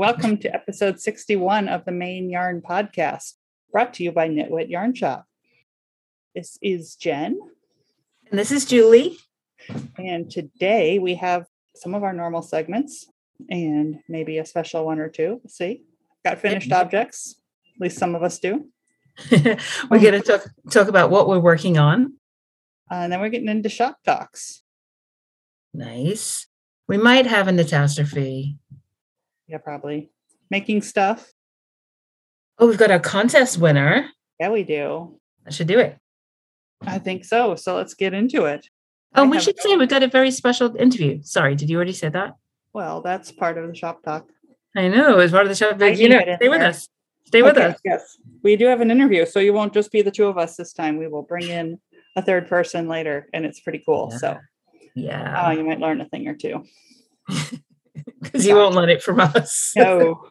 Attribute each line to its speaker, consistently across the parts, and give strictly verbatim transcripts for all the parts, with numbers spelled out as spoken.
Speaker 1: welcome to episode sixty-one of the Maine Yarn Podcast, brought to you by Knitwit Yarn Shop. This is Jen.
Speaker 2: And this is Julie.
Speaker 1: And today we have some of our normal segments and maybe a special one or two. We'll see. Got finished yeah. objects. At least some of us do.
Speaker 2: We're going to talk talk about what we're working on.
Speaker 1: Uh, and then we're getting into shop talks.
Speaker 2: Nice. We might have a catastrophe.
Speaker 1: Yeah, probably. Making stuff.
Speaker 2: Oh, we've got a contest winner.
Speaker 1: Yeah, we do.
Speaker 2: I should do it.
Speaker 1: I think so. So let's get into it.
Speaker 2: Oh,
Speaker 1: I
Speaker 2: we should say we've got a very special interview. Sorry, did you already say that?
Speaker 1: Well, that's part of the shop talk.
Speaker 2: I know, it's part of the shop talk. You know, stay with us. Stay with
Speaker 1: okay,
Speaker 2: us.
Speaker 1: Yes, we do have an interview, so you won't just be the two of us this time. We will bring in a third person later, and it's pretty cool.
Speaker 2: Yeah.
Speaker 1: So,
Speaker 2: yeah,
Speaker 1: uh, you might learn a thing or two.
Speaker 2: Because you won't learn it from us.
Speaker 1: No.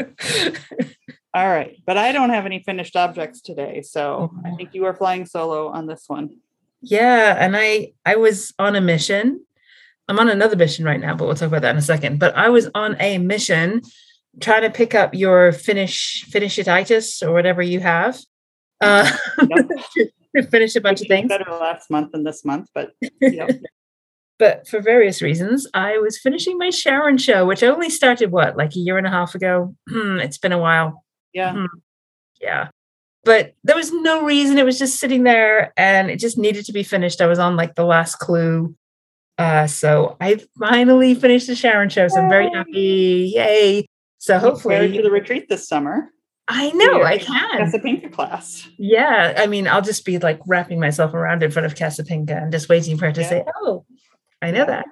Speaker 1: All right, but I don't have any finished objects today, so I think you are flying solo on this one.
Speaker 2: Yeah, and I I was on a mission. I'm on another mission right now, but we'll talk about that in a second. But I was on a mission trying to pick up your finish finish ititis or whatever you have. Uh,
Speaker 1: yep.
Speaker 2: to finish a bunch
Speaker 1: Which
Speaker 2: of things.
Speaker 1: Better last month than this month, but yep.
Speaker 2: But for various reasons, I was finishing my Sharon show, which only started, what, like a year and a half ago? It's been a while.
Speaker 1: Yeah.
Speaker 2: Yeah. But there was no reason. It was just sitting there and it just needed to be finished. I was on like the last clue. Uh, so I finally finished the Sharon show. So I'm very happy. Yay. So hopefully.
Speaker 1: To the retreat this summer.
Speaker 2: I know, I can.
Speaker 1: Casapinka class.
Speaker 2: Yeah. I mean, I'll just be like wrapping myself around in front of Casapinka and just waiting for her to yeah. say, oh, I know yeah.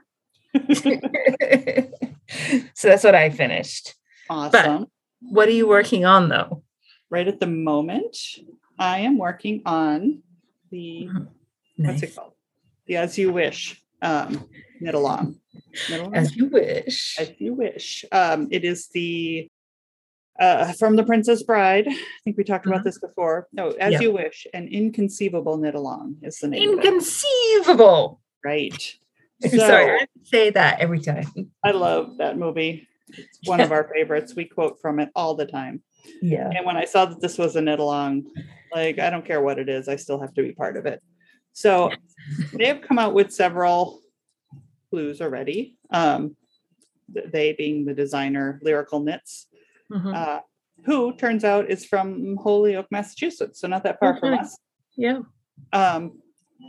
Speaker 2: that. So that's what I finished.
Speaker 1: Awesome.
Speaker 2: But what are you working on though?
Speaker 1: Right at the moment, I am working on the, nice. What's it called? The As You Wish um, knit along. Knit along.
Speaker 2: As You Wish.
Speaker 1: As You Wish. Um, it is the, uh, from The Princess Bride. I think we talked mm-hmm. about this before. No, As yeah. You Wish, an inconceivable knit along is the name.
Speaker 2: Inconceivable.
Speaker 1: Right.
Speaker 2: So, sorry, I have to say that every time.
Speaker 1: I love that movie. It's one of our favorites. We quote from it all the time.
Speaker 2: Yeah.
Speaker 1: And when I saw that this was a knit along, like, I don't care what it is, I still have to be part of it. So they have come out with several clues already. Um, they being the designer Lyrical Knits, mm-hmm. uh, who turns out is from Holyoke, Massachusetts. So not that far okay. from us.
Speaker 2: Yeah.
Speaker 1: Um,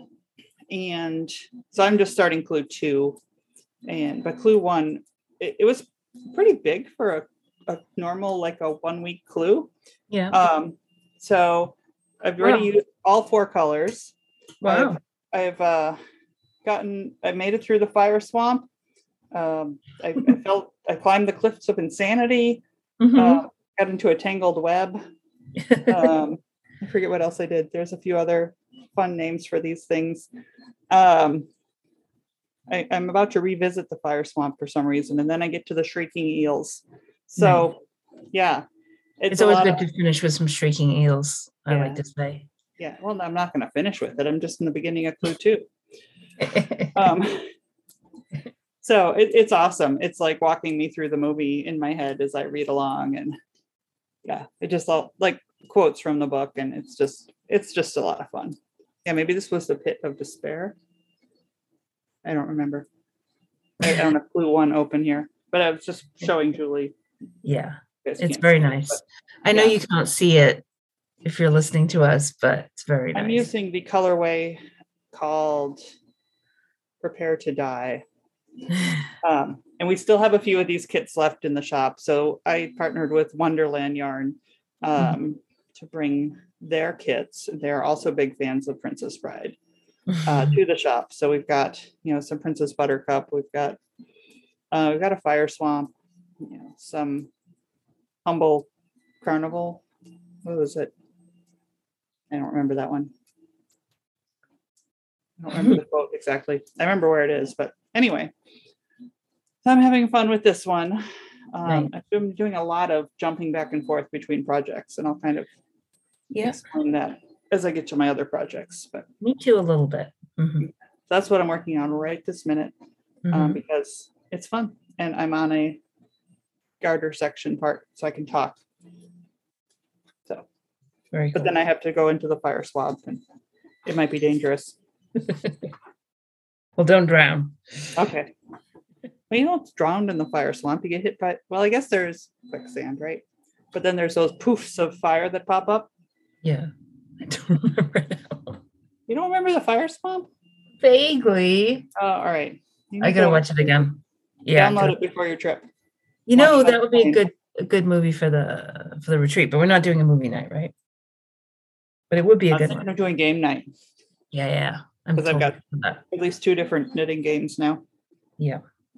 Speaker 1: and so I'm just starting clue two. And but clue one, it, it was pretty big for a a normal, like a one week clue.
Speaker 2: Yeah.
Speaker 1: Um, so I've already wow. used all four colors.
Speaker 2: Wow.
Speaker 1: I've, I've uh, gotten, I made it through the fire swamp. Um, I, I felt, I climbed the cliffs of insanity, mm-hmm. uh, got into a tangled web. Um, I forget what else I did. There's a few other fun names for these things. Um, I, I'm about to revisit the fire swamp for some reason. And then I get to the shrieking eels. So, nice. yeah.
Speaker 2: It's, it's always good of, to finish with some shrieking eels, I yeah. like to say.
Speaker 1: Yeah, well, I'm not going to finish with it. I'm just in the beginning of clue two. um, so it, it's awesome. It's like walking me through the movie in my head as I read along. And yeah, it just all like quotes from the book. And it's just, it's just a lot of fun. Yeah, maybe this was the Pit of Despair. I don't remember. I, I don't have clue one open here, but I was just showing Julie.
Speaker 2: Yeah, it's very nice. It, I know yeah. you can't see it if you're listening to us, but it's very nice.
Speaker 1: I'm using the colorway called Prepare to Die. Um, and we still have a few of these kits left in the shop. So I partnered with Wonderland Yarn um, mm-hmm. to bring their kits. They're also big fans of Princess Bride uh, to the shop. So we've got, you know, some Princess Buttercup. We've got, uh, we've got a Fire Swamp. You know, some Humble Carnival. What was it? I don't remember that one. I don't remember the quote exactly. I remember where it is, but anyway. So I'm having fun with this one. Um, right. I've been doing a lot of jumping back and forth between projects, and I'll kind of yeah. explain that as I get to my other projects. But
Speaker 2: me too, a little bit. Mm-hmm.
Speaker 1: That's what I'm working on right this minute, mm-hmm. um, because it's fun, and I'm on a garter section part so I can talk. So,
Speaker 2: Very
Speaker 1: but
Speaker 2: cool.
Speaker 1: then I have to go into the fire swamp and it might be dangerous.
Speaker 2: Well, don't drown.
Speaker 1: Okay. Well, you don't drown in the fire swamp. You get hit by, well, I guess there's quicksand, right? But then there's those poofs of fire that pop up.
Speaker 2: Yeah. I don't remember now.
Speaker 1: You don't remember the fire swamp?
Speaker 2: Vaguely.
Speaker 1: Oh, all right. You
Speaker 2: I
Speaker 1: need
Speaker 2: gotta
Speaker 1: to
Speaker 2: watch it again. Yeah.
Speaker 1: Download
Speaker 2: gotta-
Speaker 1: it before your trip.
Speaker 2: You know,
Speaker 1: Watch
Speaker 2: that
Speaker 1: that
Speaker 2: would be a
Speaker 1: plane.
Speaker 2: good a good movie for the for the retreat, but we're not doing a movie night, right? But it would be
Speaker 1: I
Speaker 2: a
Speaker 1: was
Speaker 2: good
Speaker 1: thinking
Speaker 2: one.
Speaker 1: of doing game night
Speaker 2: Yeah, yeah. I'm
Speaker 1: because I've
Speaker 2: totally
Speaker 1: got
Speaker 2: for that.
Speaker 1: at least two different knitting games now.
Speaker 2: Yeah.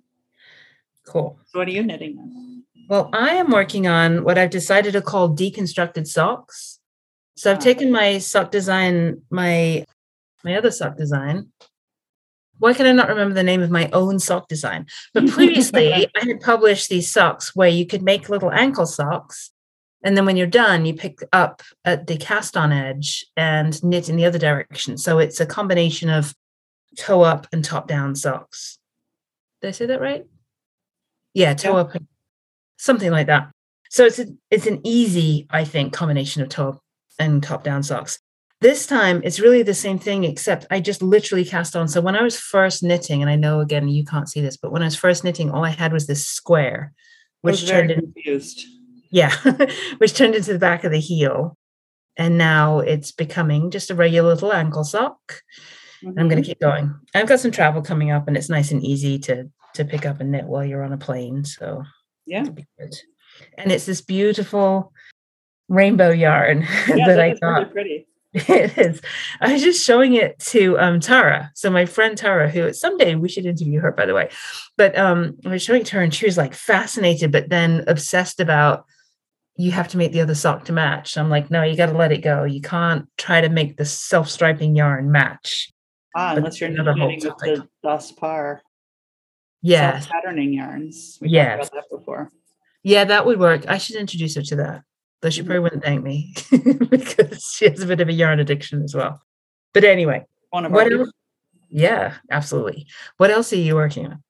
Speaker 2: Cool.
Speaker 1: So what are you knitting on?
Speaker 2: Well, I am working on what I've decided to call deconstructed socks. So I've
Speaker 1: Ah.
Speaker 2: taken my sock design, my my other sock design. Why can I not remember the name of my own sock design? But previously, I had published these socks where you could make little ankle socks. And then when you're done, you pick up at the cast on edge and knit in the other direction. So it's a combination of toe up and top down socks. Did I say that right? Yeah, toe
Speaker 1: Yeah.
Speaker 2: up, and something like that. So it's a, it's an easy, I think, combination of toe up and top down socks. This time it's really the same thing, except I just literally cast on. So when I was first knitting, and I know again you can't see this, but when I was first knitting, all I had was this square,
Speaker 1: I was
Speaker 2: which
Speaker 1: very
Speaker 2: turned in,
Speaker 1: confused.
Speaker 2: yeah, which turned into the back of the heel. And now it's becoming just a regular little ankle sock. And I'm going
Speaker 1: Mhm.
Speaker 2: to keep going. I've got some travel coming up, and it's nice and easy to to pick up and knit while you're on a plane. So
Speaker 1: Yeah.
Speaker 2: it'll be good. And it's this beautiful rainbow yarn
Speaker 1: Yeah,
Speaker 2: that
Speaker 1: that
Speaker 2: I
Speaker 1: is really
Speaker 2: got.
Speaker 1: pretty.
Speaker 2: It is. I was just showing it to um, Tara. So my friend Tara, who someday we should interview her, by the way. But um, I was showing it to her, and she was like fascinated, but then obsessed about you have to make the other sock to match. So I'm like, no, you got to let it go. You can't try to make the self-striping yarn match.
Speaker 1: Ah,
Speaker 2: But
Speaker 1: unless you're
Speaker 2: another whole
Speaker 1: knitting with
Speaker 2: topic.
Speaker 1: the Das Par
Speaker 2: Yes.
Speaker 1: self-patterning yarns. We
Speaker 2: Yes.
Speaker 1: talked about that before.
Speaker 2: Yeah, that would work. I should introduce her to that. Though she
Speaker 1: Mhm.
Speaker 2: probably wouldn't thank me because she has a bit of a yarn addiction as well. But anyway,
Speaker 1: One of
Speaker 2: what
Speaker 1: our
Speaker 2: else? Yeah, absolutely. What else are you working on?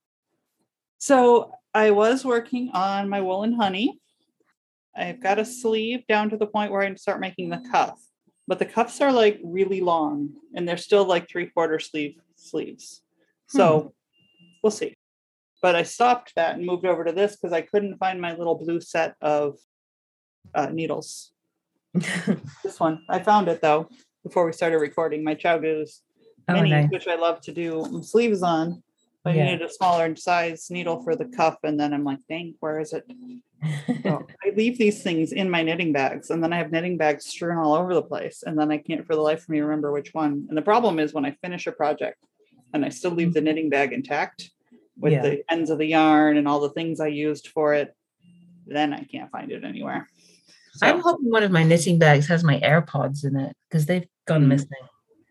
Speaker 1: So I was working on my woolen honey. I've got a sleeve down to the point where I can start making the cuff. But the cuffs are like really long and they're still like three quarter sleeve sleeves. So we'll see. But I stopped that and moved over to this because I couldn't find my little blue set of uh, needles. This one. I found it though before we started recording. My Chowgoose
Speaker 2: Oh,
Speaker 1: mini,
Speaker 2: nice.
Speaker 1: which I love to do sleeves on. I
Speaker 2: Yeah.
Speaker 1: needed a smaller size needle for the cuff, and then I'm like, dang, where is it? So I leave these things in my knitting bags, and then I have knitting bags strewn all over the place, and then I can't for the life of me remember which one. And the problem is when I finish a project and I still leave the knitting bag intact with
Speaker 2: Yeah.
Speaker 1: the ends of the yarn and all the things I used for it, then I can't find it anywhere. So,
Speaker 2: I'm hoping one of my knitting bags has my AirPods in it because they've gone
Speaker 1: Mm.
Speaker 2: missing.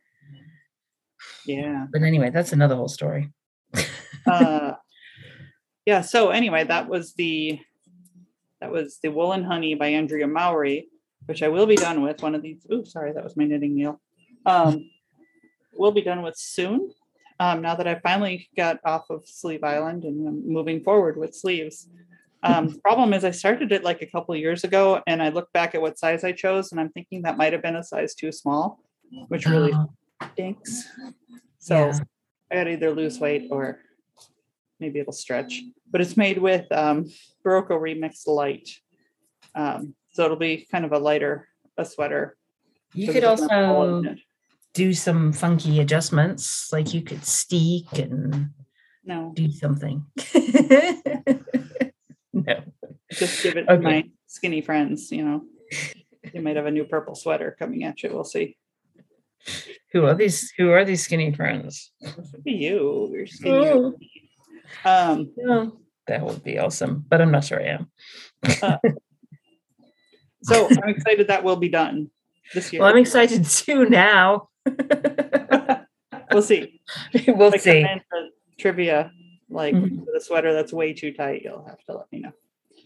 Speaker 1: yeah.
Speaker 2: But anyway, that's another whole story.
Speaker 1: uh yeah, so anyway, that was the that was the Woolen Honey by Andrea Mowry, which I will be done with one of these. Oh, sorry, that was my knitting needle. Um we'll be done with soon. Um now that I finally got off of Sleeve Island and I'm moving forward with sleeves. Um the problem is I started it like a couple of years ago, and I look back at what size I chose and I'm thinking that might have been a size too small, which really
Speaker 2: Oh,
Speaker 1: stinks. So
Speaker 2: yeah.
Speaker 1: I gotta either lose weight or maybe it'll stretch. But it's made with um, Barocco Remix Light. Um, so it'll be kind of a lighter, a sweater.
Speaker 2: You
Speaker 1: 'cause
Speaker 2: could
Speaker 1: it doesn't have a hole
Speaker 2: also
Speaker 1: in it.
Speaker 2: do some funky adjustments, like you could steek and
Speaker 1: No,
Speaker 2: do something. No.
Speaker 1: just give it to
Speaker 2: Okay.
Speaker 1: my skinny friends, you know. You might have a new purple sweater coming at you. We'll see.
Speaker 2: Who are these? Who are these skinny friends?
Speaker 1: This would be you. You're skinny.
Speaker 2: Oh,
Speaker 1: Um,
Speaker 2: no. That would be awesome, but I'm not sure I am.
Speaker 1: so I'm excited that will be done this year.
Speaker 2: Well, I'm excited too now.
Speaker 1: We'll see.
Speaker 2: We'll
Speaker 1: If I
Speaker 2: see.
Speaker 1: come into trivia, like
Speaker 2: Mhm.
Speaker 1: with a sweater that's way too tight, you'll have to let me know.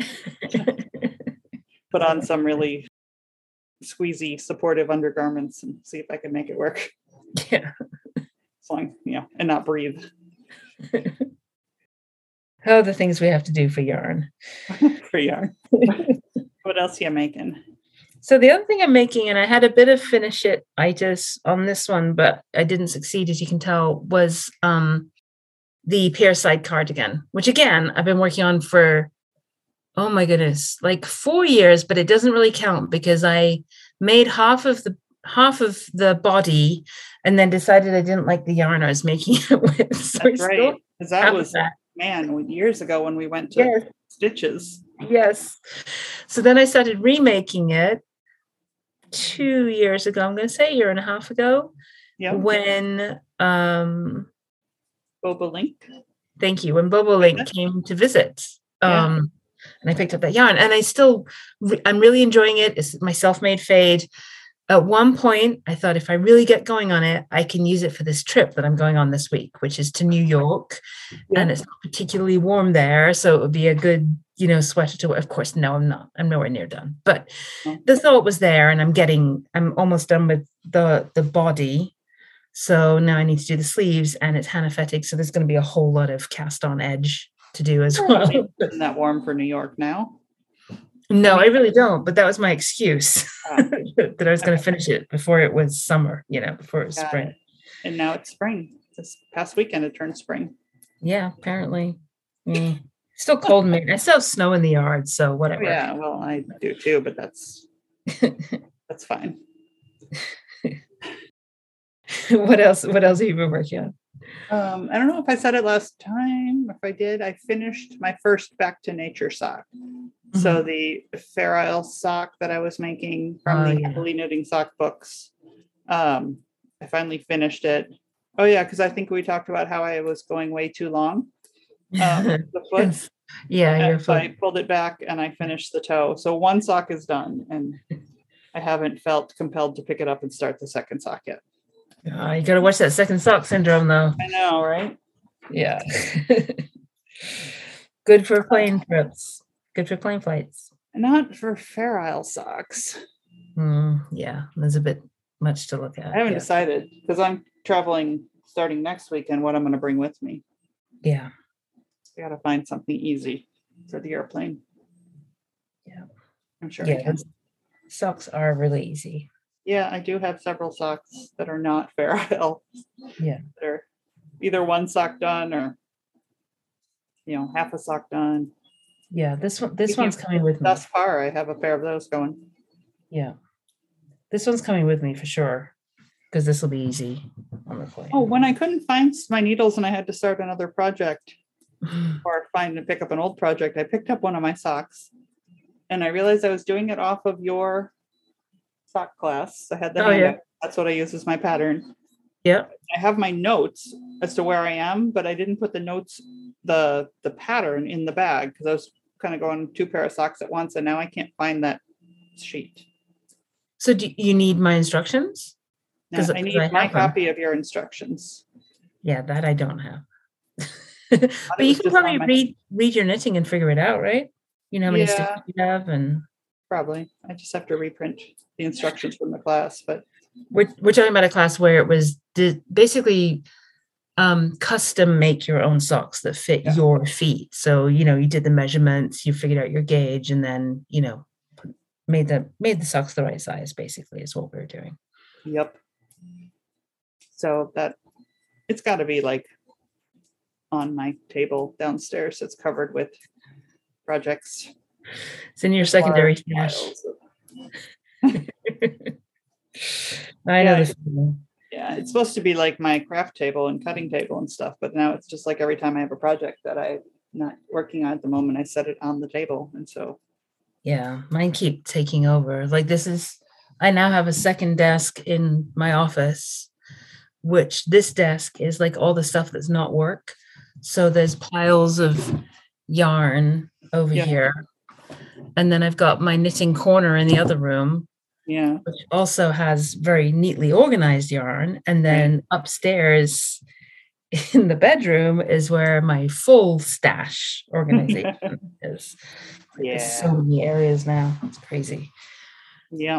Speaker 1: Put on some really squeezy, supportive undergarments and see if I can make it work.
Speaker 2: Yeah.
Speaker 1: As long, you know, and not breathe.
Speaker 2: Oh, the things we have to do for yarn.
Speaker 1: For yarn. What else are you making?
Speaker 2: So the other thing I'm making, and I had a bit of finish it itis on this one, but I didn't succeed, as you can tell, was um, the pear side cardigan, which again, I've been working on for, oh my goodness, like four years, but it doesn't really count because I made half of the half of the body and then decided I didn't like the yarn I was making it with. So
Speaker 1: That's right. Because that was,
Speaker 2: that.
Speaker 1: man, years ago when we went to
Speaker 2: yes.
Speaker 1: Stitches.
Speaker 2: Yes. So then I started remaking it two years ago. I'm going to say a year and a half ago.
Speaker 1: Yeah.
Speaker 2: When um,
Speaker 1: Bobolink.
Speaker 2: Thank you. When Bobolink yeah. came to visit. Um, yeah. And I picked up that yarn, and I still, I'm really enjoying it. It's my self-made fade. At one point, I thought if I really get going on it, I can use it for this trip that I'm going on this week, which is to New York. Yeah. And it's not particularly warm there. So it would be a good, you know, sweater to wear. Of course, no, I'm not. I'm nowhere near done. But oh. the thought was there, and I'm getting, I'm almost done with the, the body. So now I need to do the sleeves, and it's Hannah Fettig. So there's going to be a whole lot of cast on edge to do as well.
Speaker 1: Isn't that warm for New York now?
Speaker 2: No, I really don't. But that was my excuse uh, that I was going to finish it before it was summer, you know, before it was Got spring. It.
Speaker 1: And now it's spring. This past weekend, it turned spring.
Speaker 2: Yeah, apparently. Mm. Still cold in me. I still have snow in the yard, so whatever.
Speaker 1: Oh, yeah, well, I do too, but that's that's fine.
Speaker 2: What else? What else have you been working on?
Speaker 1: Um, I don't know if I said it last time. If I did, I finished my first Back to Nature sock. Mm-hmm. So the Fair Isle sock that I was making from oh, the yeah. Happily Knitting sock books. Um, I finally finished it. Oh yeah, because I think we talked about how I was going way too long. Um, the foot.
Speaker 2: Yeah, your
Speaker 1: so
Speaker 2: foot.
Speaker 1: I pulled it back and I finished the toe. So one sock is done, and I haven't felt compelled to pick it up and start the second sock yet.
Speaker 2: Oh, you got to watch that second sock syndrome, though.
Speaker 1: I know, right?
Speaker 2: Yeah. Good for plane trips. Good for plane flights.
Speaker 1: Not for Fair Isle socks.
Speaker 2: Mm, yeah, there's a bit much to look at.
Speaker 1: I haven't
Speaker 2: yeah.
Speaker 1: decided because I'm traveling starting next weekend what I'm going to bring with me.
Speaker 2: Yeah.
Speaker 1: I got to find something easy for the airplane.
Speaker 2: Yeah.
Speaker 1: I'm sure
Speaker 2: yeah,
Speaker 1: I can.
Speaker 2: Socks are really easy.
Speaker 1: Yeah, I do have several socks that are not Fair Isle.
Speaker 2: Yeah.
Speaker 1: That are either one sock done or, you know, half a sock done.
Speaker 2: Yeah, this one, this one's coming with me.
Speaker 1: Thus far, I have a pair of those going.
Speaker 2: Yeah. This one's coming with me for sure, because this will be easy on the plane.
Speaker 1: Oh, when I couldn't find my needles and I had to start another project or find and pick up an old project, I picked up one of my socks and I realized I was doing it off of your sock class. I had the
Speaker 2: oh, yeah.
Speaker 1: That's what I use as my pattern.
Speaker 2: Yeah.
Speaker 1: I have my notes as to where I am, but I didn't put the notes, the the pattern in the bag because I was kind of going two pair of socks at once, and now I can't find that sheet.
Speaker 2: So do you need my instructions?
Speaker 1: No, I need I my copy of your instructions.
Speaker 2: Yeah, that I don't have. But you can probably read read your knitting and figure it out, right? You know how many
Speaker 1: yeah,
Speaker 2: stitches you have, and
Speaker 1: probably I just have to reprint the instructions from the class. But
Speaker 2: we're we're talking about a class where it was di- basically um, custom make your own socks that fit yeah. your feet. So you know you did the measurements, you figured out your gauge, and then you know made the made the socks the right size. Basically, is what we were doing.
Speaker 1: Yep. So that it's got to be like on my table downstairs. It's covered with projects.
Speaker 2: It's in your secondary stash. I know
Speaker 1: yeah,
Speaker 2: this.
Speaker 1: Yeah, it's supposed to be like my craft table and cutting table and stuff, but now it's just like every time I have a project that I'm not working on at the moment, I set it on the table. And so
Speaker 2: yeah, mine keep taking over. Like this is, I now have a second desk in my office, which this desk is like all the stuff that's not work. So there's piles of yarn over yeah. here. And then I've got my knitting corner in the other room.
Speaker 1: Yeah.
Speaker 2: Which also has very neatly organized yarn. And then right. upstairs in the bedroom is where my full stash organization is. Like,
Speaker 1: yeah.
Speaker 2: There's so many areas now. It's crazy.
Speaker 1: Yeah.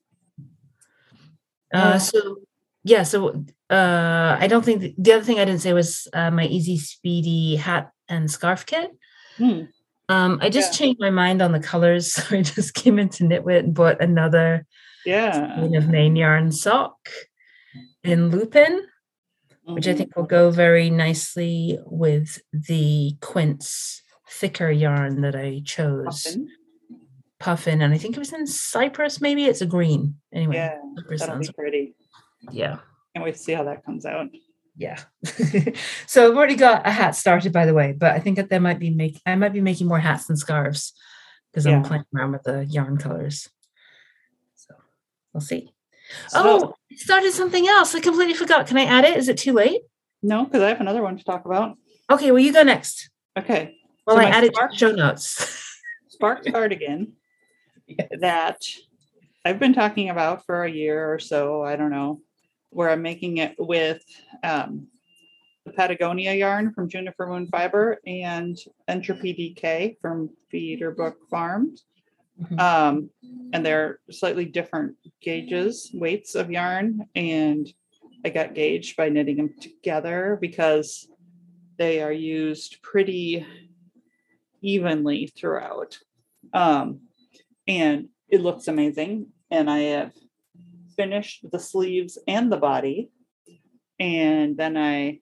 Speaker 2: Uh, so yeah, so uh, I don't think the, the other thing I didn't say was uh, my Easy Speedy hat and scarf kit.
Speaker 1: Hmm.
Speaker 2: Um, I just
Speaker 1: Yeah.
Speaker 2: changed my mind on the colors. So I just came into Knitwit and bought another
Speaker 1: Yeah.
Speaker 2: skein of Maine yarn sock in Lupin, which I
Speaker 1: Mhm.
Speaker 2: think will go very nicely with the quince thicker yarn that I chose.
Speaker 1: Puffin.
Speaker 2: Puffin, and I think it was in Cypress, maybe. It's a green. Anyway,
Speaker 1: Yeah,
Speaker 2: Cypress
Speaker 1: that'll
Speaker 2: sounds
Speaker 1: be pretty.
Speaker 2: yeah.
Speaker 1: Can't wait to see how that comes out.
Speaker 2: Yeah. So I've already got a hat started, by the way, but I think that there might be make I might be making more hats and scarves because I'm
Speaker 1: Yeah.
Speaker 2: playing around with the yarn colors. So we'll see.
Speaker 1: So,
Speaker 2: Oh, I started something else. I completely forgot. Can I add it? Is it too late?
Speaker 1: no, because I have another one to talk about.
Speaker 2: Okay, well, you go next.
Speaker 1: Okay.
Speaker 2: Well,
Speaker 1: So
Speaker 2: I
Speaker 1: my
Speaker 2: added
Speaker 1: Spark,
Speaker 2: show notes.
Speaker 1: Spark cardigan
Speaker 2: Yes.
Speaker 1: that I've been talking about for a year or so, I don't know, where I'm making it with um, the Patagonia yarn from Juniper Moon Fiber and Entropy D K from Feederbrook Farms.
Speaker 2: Mhm.
Speaker 1: Um, and they're slightly different gauges, weights of yarn. And I got gauged by knitting them together because they are used pretty evenly throughout. Um, and it looks amazing. And I have finished the sleeves and the body. And then I,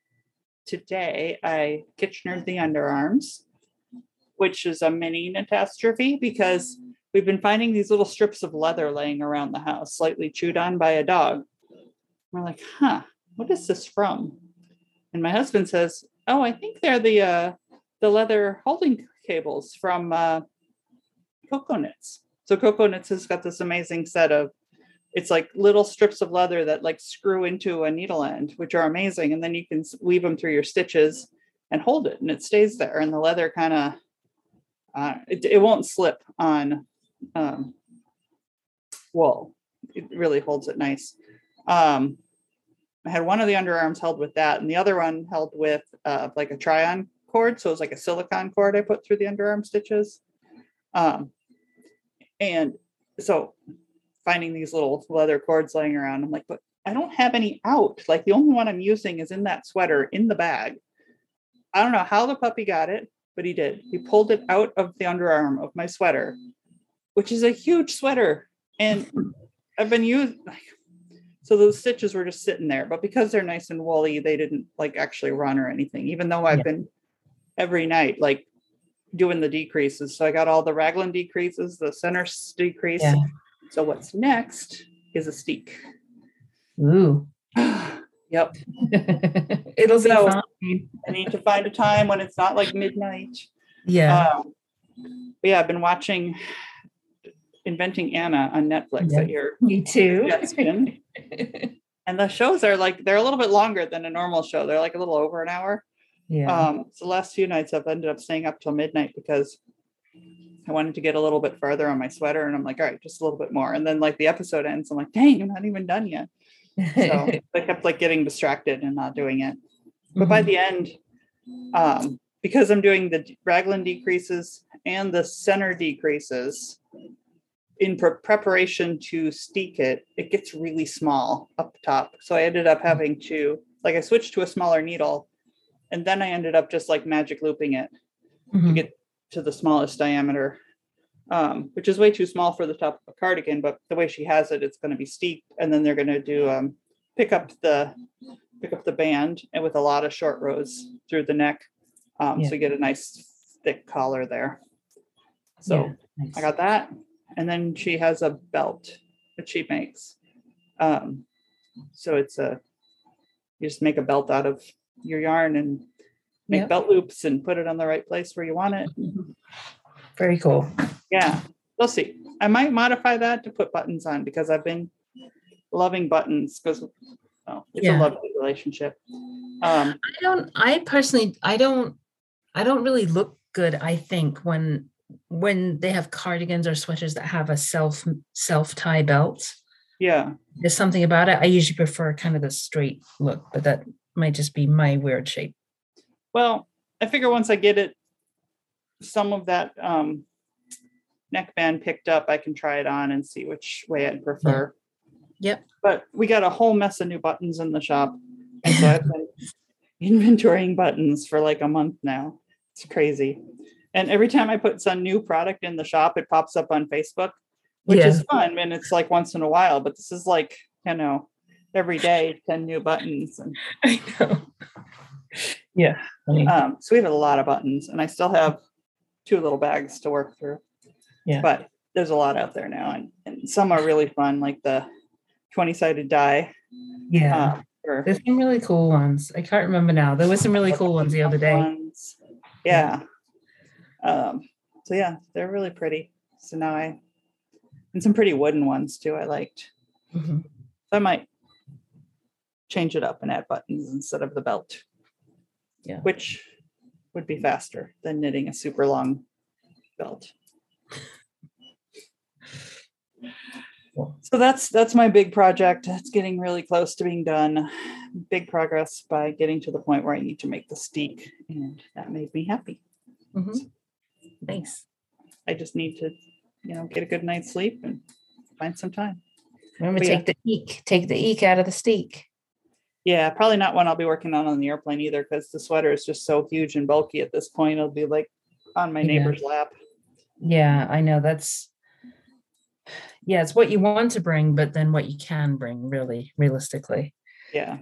Speaker 1: today, I Kitchenered the underarms, which is a mini catastrophe because we've been finding these little strips of leather laying around the house, slightly chewed on by a dog. We're like, huh, what is this from? And my husband says, oh, I think they're the uh, the leather holding cables from uh, Coco Knits. So Coco Knits has got this amazing set of, it's like little strips of leather that like screw into a needle end, which are amazing. And then you can weave them through your stitches and hold it and it stays there. And the leather kind of, uh, it, it won't slip on um, wool. It really holds it nice. Um, I had one of the underarms held with that and the other one held with uh, like a try-on cord. So it was like a silicone cord I put through the underarm stitches. Um, and so finding these little leather cords laying around, I'm like, but I don't have any out. Like the only one I'm using is in that sweater in the bag. I don't know how the puppy got it, but he did. He pulled it out of the underarm of my sweater, which is a huge sweater. And I've been using, like, so those stitches were just sitting there, but because they're nice and woolly, they didn't like actually run or anything, even though I've yeah. been every night, like doing the decreases. So I got all the raglan decreases, the center decrease. Yeah. So what's next is a steek.
Speaker 2: Ooh.
Speaker 1: Yep.
Speaker 2: It'll be
Speaker 1: so
Speaker 2: fine.
Speaker 1: I need to find a time when it's not like midnight.
Speaker 2: Yeah.
Speaker 1: Um, but yeah, I've been watching Inventing Anna on Netflix
Speaker 2: yeah.
Speaker 1: at your
Speaker 2: Me too.
Speaker 1: suggestion. And the shows are like, they're a little bit longer than a normal show. They're like a little over an hour.
Speaker 2: Yeah.
Speaker 1: Um, so the last few nights I've ended up staying up till midnight because I wanted to get a little bit farther on my sweater and I'm like, all right, just a little bit more. And then like the episode ends, I'm like, dang, I'm not even done yet. So I kept like getting distracted and not doing it. But mm-hmm. by the end, um, because I'm doing the raglan decreases and the center decreases in pre- preparation to steek it, it gets really small up top. So I ended up having to, like I switched to a smaller needle and then I ended up just like magic looping it mm-hmm. to get to the smallest diameter, um, which is way too small for the top of a cardigan, but the way she has it, it's going to be steeped. And then they're going to do, um, pick up the, pick up the band and with a lot of short rows through the neck. Um, yeah. So you get a nice thick collar there. So yeah, nice. I got that. And then she has a belt that she makes. Um, so it's a, you just make a belt out of your yarn and make yep. belt loops and put it on the right place where you want it.
Speaker 2: Very cool.
Speaker 1: Yeah, we'll see. I might modify that to put buttons on because I've been loving buttons because oh, it's yeah. a lovely relationship. Um,
Speaker 2: I don't, I personally, I don't, I don't really look good, I think, when when they have cardigans or sweaters that have a self self tie belt.
Speaker 1: Yeah.
Speaker 2: There's something about it. I usually prefer kind of the straight look, but that might just be my weird shape.
Speaker 1: Well, I figure once I get it, some of that um, neckband picked up, I can try it on and see which way I'd prefer.
Speaker 2: Yeah. Yep.
Speaker 1: But we got a whole mess of new buttons in the shop. And so I've been inventorying buttons for like a month now. It's crazy. And every time I put some new product in the shop, it pops up on Facebook, which
Speaker 2: Yeah.
Speaker 1: is fun. And it's like once in a while, but this is like, you know, every day, ten new buttons. And
Speaker 2: I know. Yeah.
Speaker 1: um, so we have a lot of buttons, and I still have two little bags to work through.
Speaker 2: Yeah.
Speaker 1: But there's a lot out there now. And, and some are really fun, like the twenty-sided die.
Speaker 2: Yeah.
Speaker 1: Uh, or
Speaker 2: There's some really cool ones. I can't remember now. There was some really cool ones the other day.
Speaker 1: ones. Yeah. Um, so yeah, they're really pretty. So now I, and some pretty wooden ones too, I liked.
Speaker 2: Mm-hmm.
Speaker 1: So I might change it up and add buttons instead of the belt.
Speaker 2: Yeah.
Speaker 1: Which would be faster than knitting a super long belt.
Speaker 2: Cool.
Speaker 1: So that's that's my big project. It's getting really close to being done. Big progress by getting to the point where I need to make the steek, and that made me happy.
Speaker 2: Mm-hmm. Nice.
Speaker 1: I just need to, you know, get a good night's sleep and find some time.
Speaker 2: Remember,
Speaker 1: But
Speaker 2: take
Speaker 1: yeah.
Speaker 2: the eek, take the eek out of the steak.
Speaker 1: Yeah, probably not one I'll be working on on the airplane either, because the sweater is just so huge and bulky at this point. It'll be like on my
Speaker 2: Yeah.
Speaker 1: neighbor's lap.
Speaker 2: Yeah, I know. That's yeah, it's what you want to bring, but then what you can bring, really, realistically.
Speaker 1: Yeah.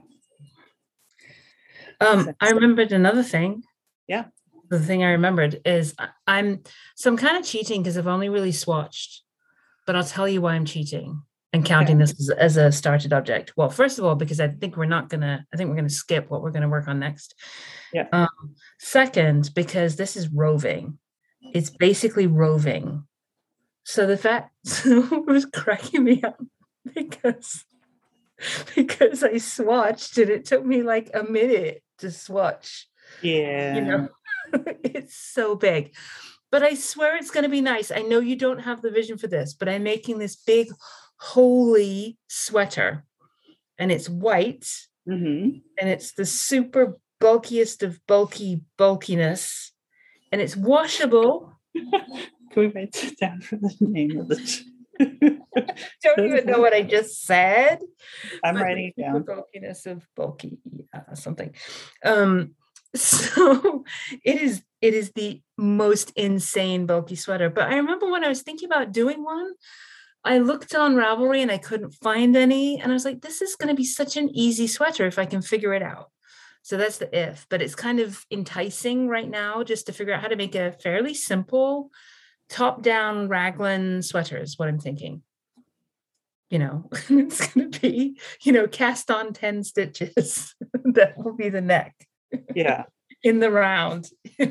Speaker 2: Um, I remembered another thing.
Speaker 1: Yeah.
Speaker 2: The thing I remembered is I- I'm so I'm kind of cheating because I've only really swatched, but I'll tell you why I'm cheating and counting
Speaker 1: Okay.
Speaker 2: this as, as a started object. Well, first of all, because I think we're not gonna, I think we're gonna skip what we're gonna work on next.
Speaker 1: Yeah.
Speaker 2: Um, second, because this is roving. It's basically roving. So the fact it was cracking me up because because I swatched and it took me like a minute to swatch.
Speaker 1: Yeah.
Speaker 2: You know, it's so big. But I swear it's going to be nice. I know you don't have the vision for this, but I'm making this big, holy sweater. And it's white.
Speaker 1: Mm-hmm.
Speaker 2: And it's the super bulkiest of bulky bulkiness. And it's washable.
Speaker 1: Can we write that down for the name of the?
Speaker 2: Don't even know what I just said.
Speaker 1: I'm
Speaker 2: but
Speaker 1: writing it
Speaker 2: the
Speaker 1: down.
Speaker 2: bulkiness of bulky uh, something. Um, so it is. It is the most insane bulky sweater. But I remember when I was thinking about doing one, I looked on Ravelry and I couldn't find any, and I was like, "This is going to be such an easy sweater if I can figure it out." So that's the if. But it's kind of enticing right now just to figure out how to make a fairly simple top-down raglan sweater is what I'm thinking. You know, it's going to be, you know, cast on ten stitches. That will be the neck.
Speaker 1: Yeah.
Speaker 2: In the round.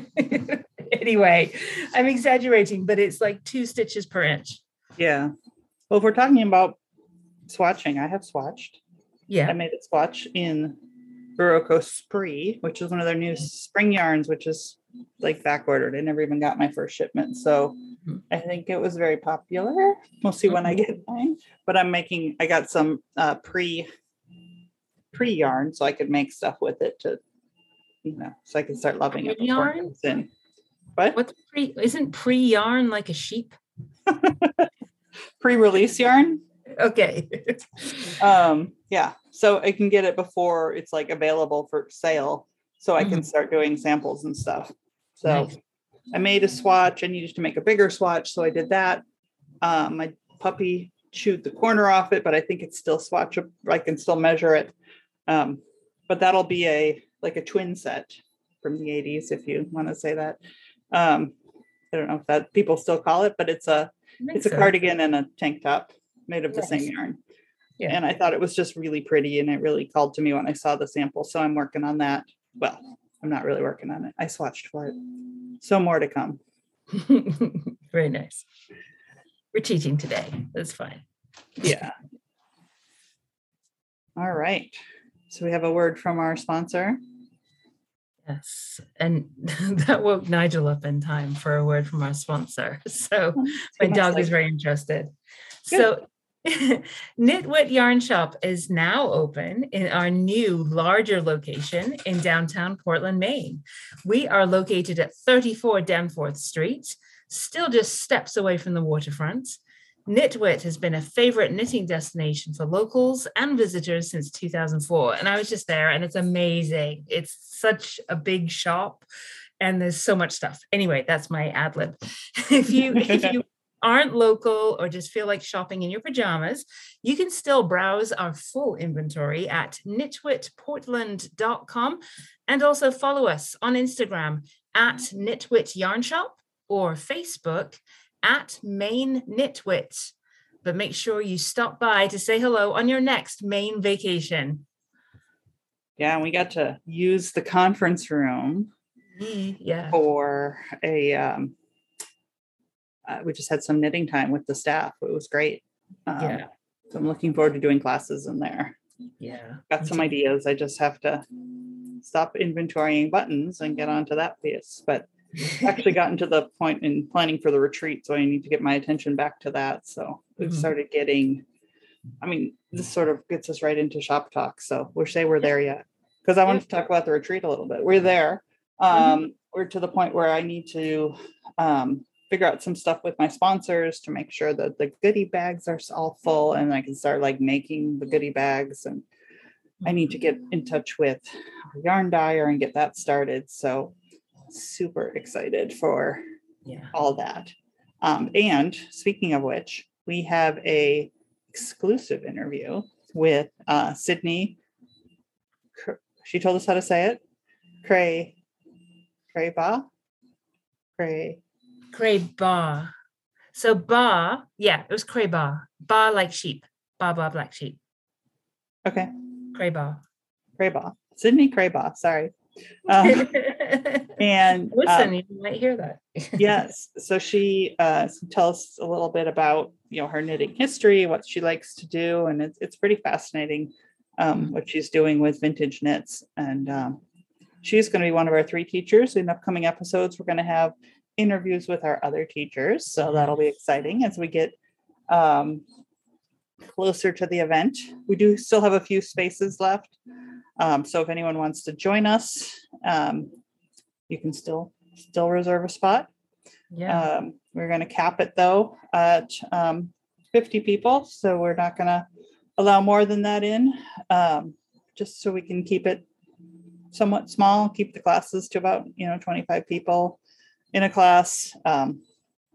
Speaker 2: Anyway, I'm exaggerating, but it's like two stitches per inch.
Speaker 1: Yeah. Well, if we're talking about swatching, I have swatched.
Speaker 2: Yeah.
Speaker 1: I made a swatch in Buroko Spree, which is one of their new spring yarns, which is like back ordered. I never even got my first shipment. So I think it was very popular. We'll see when I get mine. But I'm making, I got some uh, pre pre yarn so I could make stuff with it to, you know, so I can start loving it. before it
Speaker 2: Yarn?
Speaker 1: comes in. What?
Speaker 2: What's pre? Isn't pre yarn like a sheep?
Speaker 1: Pre-release yarn?
Speaker 2: Okay.
Speaker 1: Um, yeah. So I can get it before it's like available for sale. So I can
Speaker 2: Mhm.
Speaker 1: start doing samples and stuff. So
Speaker 2: Nice.
Speaker 1: I made a swatch. I needed to make a bigger swatch. So I did that. Um, my puppy chewed the corner off it, but I think it's still swatchable. I can still measure it. Um, but that'll be a like a twin set from the eighties, if you want to say that. Um, I don't know if that people still call it, but it's a
Speaker 2: I think
Speaker 1: it's a
Speaker 2: so.
Speaker 1: cardigan and a tank top made of the
Speaker 2: Nice.
Speaker 1: same yarn.
Speaker 2: Yeah.
Speaker 1: And I thought it was just really pretty, and it really called to me when I saw the sample. So I'm working on that. Well, I'm not really working on it. I swatched for it. So more to come.
Speaker 2: Very nice. We're teaching today. That's fine.
Speaker 1: Yeah. All right. So we have a word from our sponsor.
Speaker 2: Yes. And that woke Nigel up in time for a word from our sponsor. So my dog is very interested. So Knitwit Yarn Shop is now open in our new larger location in downtown Portland, Maine. We are located at thirty-four Danforth Street, still just steps away from the waterfront. Knitwit has been a favorite knitting destination for locals and visitors since two thousand four. And I was just there and it's amazing. It's such a big shop and there's so much stuff. Anyway, that's my ad lib. If you, if you aren't local or just feel like shopping in your pajamas, you can still browse our full inventory at knitwit portland dot com and also follow us on Instagram at Knitwit Yarn Shop or Facebook at Maine Knitwit. But make sure you stop by to say hello on your next Maine vacation.
Speaker 1: Yeah, and we got to use the conference room
Speaker 2: yeah.
Speaker 1: for a, um, uh, we just had some knitting time with the staff. It was great. Um,
Speaker 2: yeah.
Speaker 1: So I'm looking forward to doing classes in there.
Speaker 2: Yeah.
Speaker 1: Got some ideas. I just have to stop inventorying buttons and get onto that piece. But actually gotten to the point in planning for the retreat, so I need to get my attention back to that. So we've mm-hmm. started getting, I mean, this sort of gets us right into shop talk. So we'll say we're there yet, because I wanted to talk about the retreat a little bit. We're there. Um, mm-hmm. We're to the point where I need to um, figure out some stuff with my sponsors to make sure that the goodie bags are all full and I can start like making the goodie bags. And I need to get in touch with a yarn dyer and get that started. So super excited for
Speaker 2: yeah.
Speaker 1: all that. Um, and speaking of which, we have a exclusive interview with uh, Sydney. She told us how to say it. Cray, Crayba, Cray,
Speaker 2: Crayba. So ba, yeah, it was Crayba. Ba like sheep. Ba ba black sheep.
Speaker 1: Okay.
Speaker 2: Crayba.
Speaker 1: Crayba. Sydney Crayba. Sorry. Um, and
Speaker 2: listen,
Speaker 1: um,
Speaker 2: you might hear that.
Speaker 1: yes. So she uh, tells us a little bit about, you know, her knitting history, what she likes to do, and it's it's pretty fascinating um, what she's doing with vintage knits. And um, she's going to be one of our three teachers in upcoming episodes. We're going to have interviews with our other teachers, so that'll be exciting as we get um, closer to the event. We do still have a few spaces left. Um, so if anyone wants to join us, um, you can still still reserve a spot.
Speaker 2: Yeah.
Speaker 1: Um, we're going to cap it though at um, fifty people. So we're not going to allow more than that in, um, just so we can keep it somewhat small, keep the classes to about, you know, twenty-five people in a class. Um,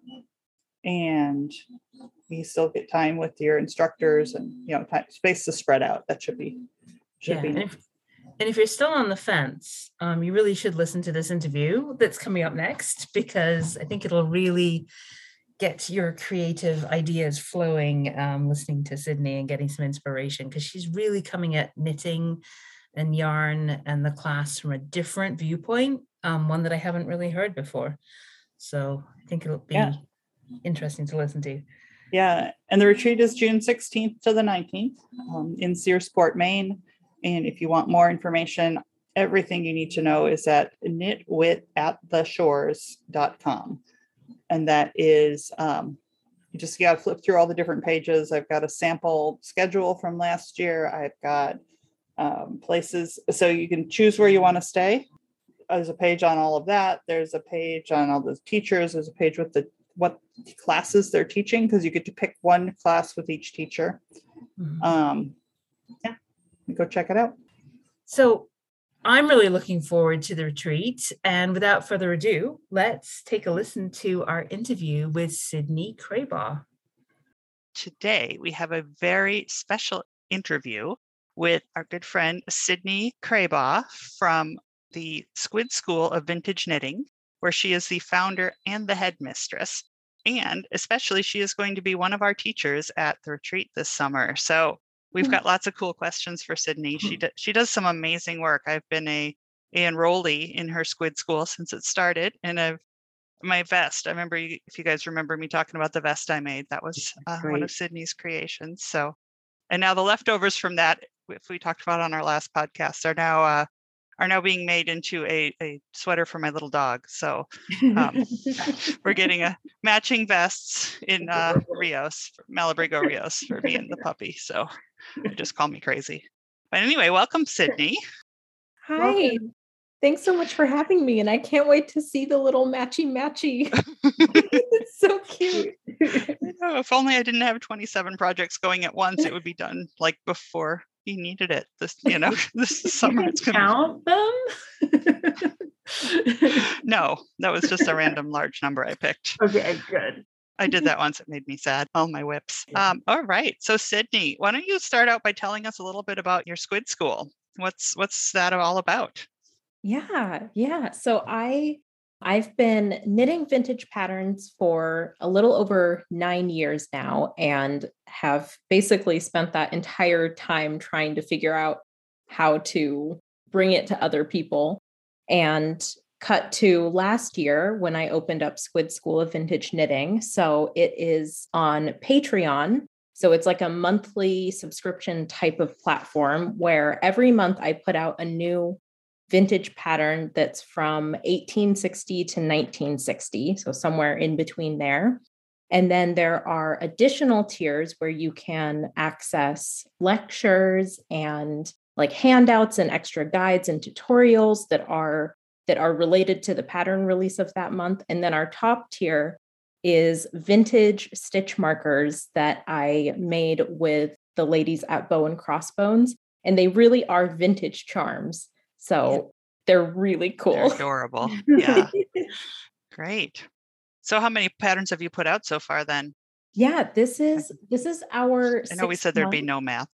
Speaker 1: and you still get time with your instructors and, you know, time, space to spread out. That should be, should
Speaker 2: yeah.
Speaker 1: be.
Speaker 2: And if, and if you're still on the fence, um, you really should listen to this interview that's coming up next, because I think it'll really get your creative ideas flowing, um, listening to Sydney and getting some inspiration, because she's really coming at knitting and yarn and the class from a different viewpoint, um, one that I haven't really heard before. So I think it'll be yeah. interesting to listen to.
Speaker 1: Yeah, and the retreat is June sixteenth to the nineteenth um, in Searsport, Maine. And if you want more information, everything you need to know is at knitwit at the shores dot com. And that is, um, you just got to flip through all the different pages. I've got a sample schedule from last year. I've got um, places, so you can choose where you want to stay. There's a page on all of that. There's a page on all the teachers. There's a page with the what classes they're teaching, because you get to pick one class with each teacher. Mm-hmm. Um, yeah, go check it out.
Speaker 2: So I'm really looking forward to the retreat. And without further ado, let's take a listen to our interview with Sydney Craybaugh.
Speaker 1: Today, we have a very special interview with our good friend, Sydney Craybaugh from the Squid School of Vintage Knitting, where she is the founder and the headmistress. And especially, she is going to be one of our teachers at the retreat this summer. So we've got lots of cool questions for Sydney. She, do, she does some amazing work. I've been a, a enrollee in her Squid School since it started. And I've, my vest, I remember, you, if you guys remember me talking about the vest I made, that was uh, one of Sydney's creations. So, and now the leftovers from that, if we talked about on our last podcast, are now uh, are now being made into a, a sweater for my little dog. So um, we're getting a matching vests in uh, Rios, Malabrigo Rios, for me and the puppy. So just call me crazy. But anyway, welcome, Sydney.
Speaker 3: Hi. Welcome. Thanks so much for having me. And I can't wait to see the little matchy matchy. It's so cute.
Speaker 1: Oh, if only I didn't have twenty-seven projects going at once, it would be done like before you needed it. This, you know, this summer.
Speaker 2: You
Speaker 1: It's
Speaker 2: can
Speaker 1: gonna
Speaker 2: count them?
Speaker 1: be... No, that was just a random large number I picked.
Speaker 2: Okay, good.
Speaker 1: I did that once. It made me sad. All my whips. Um, all right. So Sydney, why don't you start out by telling us a little bit about your Squid School? What's what's that all about?
Speaker 3: Yeah, yeah. So I I've been knitting vintage patterns for a little over nine years now and have basically spent that entire time trying to figure out how to bring it to other people. And cut to last year when I opened up Squid School of Vintage Knitting. So it is on Patreon. So it's like a monthly subscription type of platform where every month I put out a new vintage pattern that's from eighteen sixty to nineteen sixty, so somewhere in between there. And then there are additional tiers where you can access lectures and like handouts and extra guides and tutorials that are that are related to the pattern release of that month. And then our top tier is vintage stitch markers that I made with the ladies at Bow and Crossbones. And they really are vintage charms. So yeah. They're really cool.
Speaker 1: They're adorable. Yeah. Great. So how many patterns have you put out so far then?
Speaker 3: Yeah, this is this is our
Speaker 1: I know we said there'd be no math.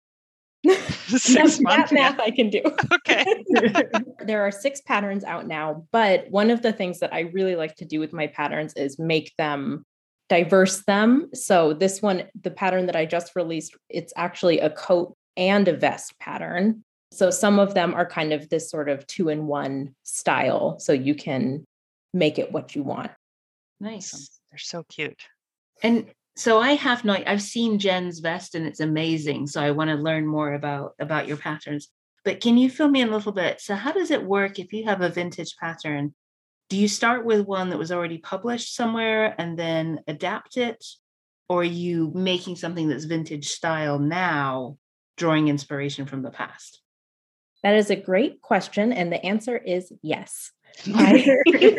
Speaker 3: Six that, months, that math yeah. I can do.
Speaker 1: Okay.
Speaker 3: There are six patterns out now, but one of the things that I really like to do with my patterns is make them diverse them. So this one, the pattern that I just released, it's actually a coat and a vest pattern. So some of them are kind of this sort of two-in-one style, so you can make it what you want.
Speaker 2: Nice.
Speaker 1: They're so cute.
Speaker 2: And so I have not, I've seen Jen's vest and it's amazing. So I want to learn more about, about your patterns. But can you fill me in a little bit? So how does it work if you have a vintage pattern? Do you start with one that was already published somewhere and then adapt it? Or are you making something that's vintage style now, drawing inspiration from the past?
Speaker 3: That is a great question. And the answer is yes. I,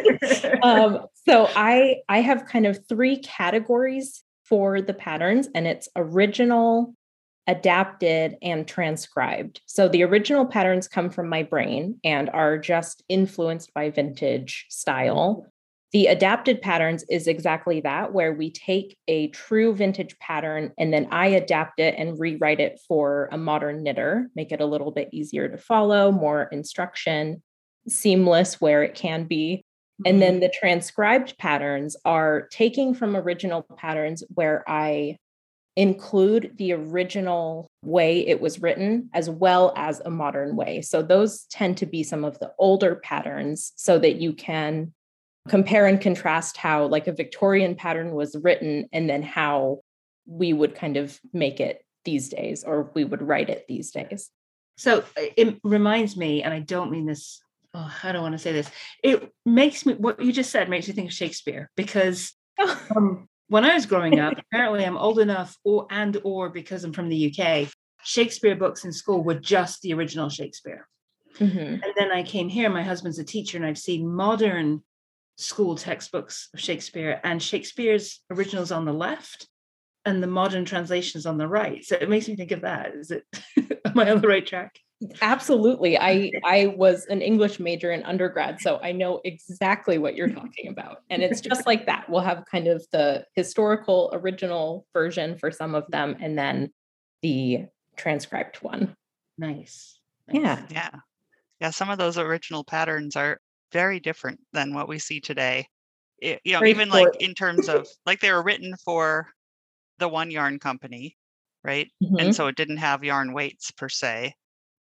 Speaker 3: um, so I, I have kind of three categories for the patterns, and it's original, adapted, and transcribed. So the original patterns come from my brain and are just influenced by vintage style. The adapted patterns is exactly that, where we take a true vintage pattern and then I adapt it and rewrite it for a modern knitter, make it a little bit easier to follow, more instruction, seamless where it can be. And then the transcribed patterns are taking from original patterns where I include the original way it was written as well as a modern way. So those tend to be some of the older patterns so that you can compare and contrast how like a Victorian pattern was written and then how we would kind of make it these days, or we would write it these days.
Speaker 2: So it reminds me, and I don't mean this, oh, how do I want to say this? It makes me, what you just said makes me think of Shakespeare, because um, when I was growing up, apparently I'm old enough, or and or because I'm from the U K, Shakespeare books in school were just the original Shakespeare. Mm-hmm. And then I came here, my husband's a teacher, and I've seen modern school textbooks of Shakespeare, and Shakespeare's originals on the left and the modern translations on the right. So it makes me think of that. Is it, am I on the right track?
Speaker 3: Absolutely. I, I was an English major in undergrad, so I know exactly what you're talking about. And it's just like that. We'll have kind of the historical original version for some of them, and then the transcribed one.
Speaker 2: Nice.
Speaker 3: nice. Yeah.
Speaker 1: Yeah. Yeah. Some of those original patterns are very different than what we see today. It, you know, very even short. Like in terms of like they were written for the one yarn company, right? Mm-hmm. And so it didn't have yarn weights per se.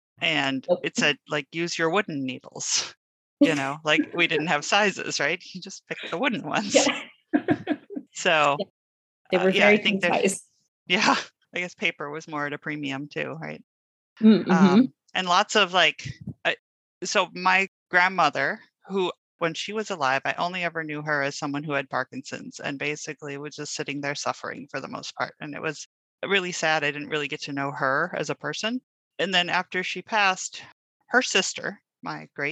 Speaker 1: And it said like, use your wooden needles, you know, like we didn't have sizes, right? You just picked the wooden ones. Yeah. So
Speaker 3: yeah. They were
Speaker 1: uh,
Speaker 3: very
Speaker 1: yeah, I think
Speaker 3: concise.
Speaker 1: Yeah, I guess paper was more at a premium too, right?
Speaker 3: Mm-hmm.
Speaker 1: Um, and lots of like, uh, so my grandmother, who when she was alive, I only ever knew her as someone who had Parkinson's and basically was just sitting there suffering for the most part. And it was really sad. I didn't really get to know her as a person. And then after she passed, her sister, my great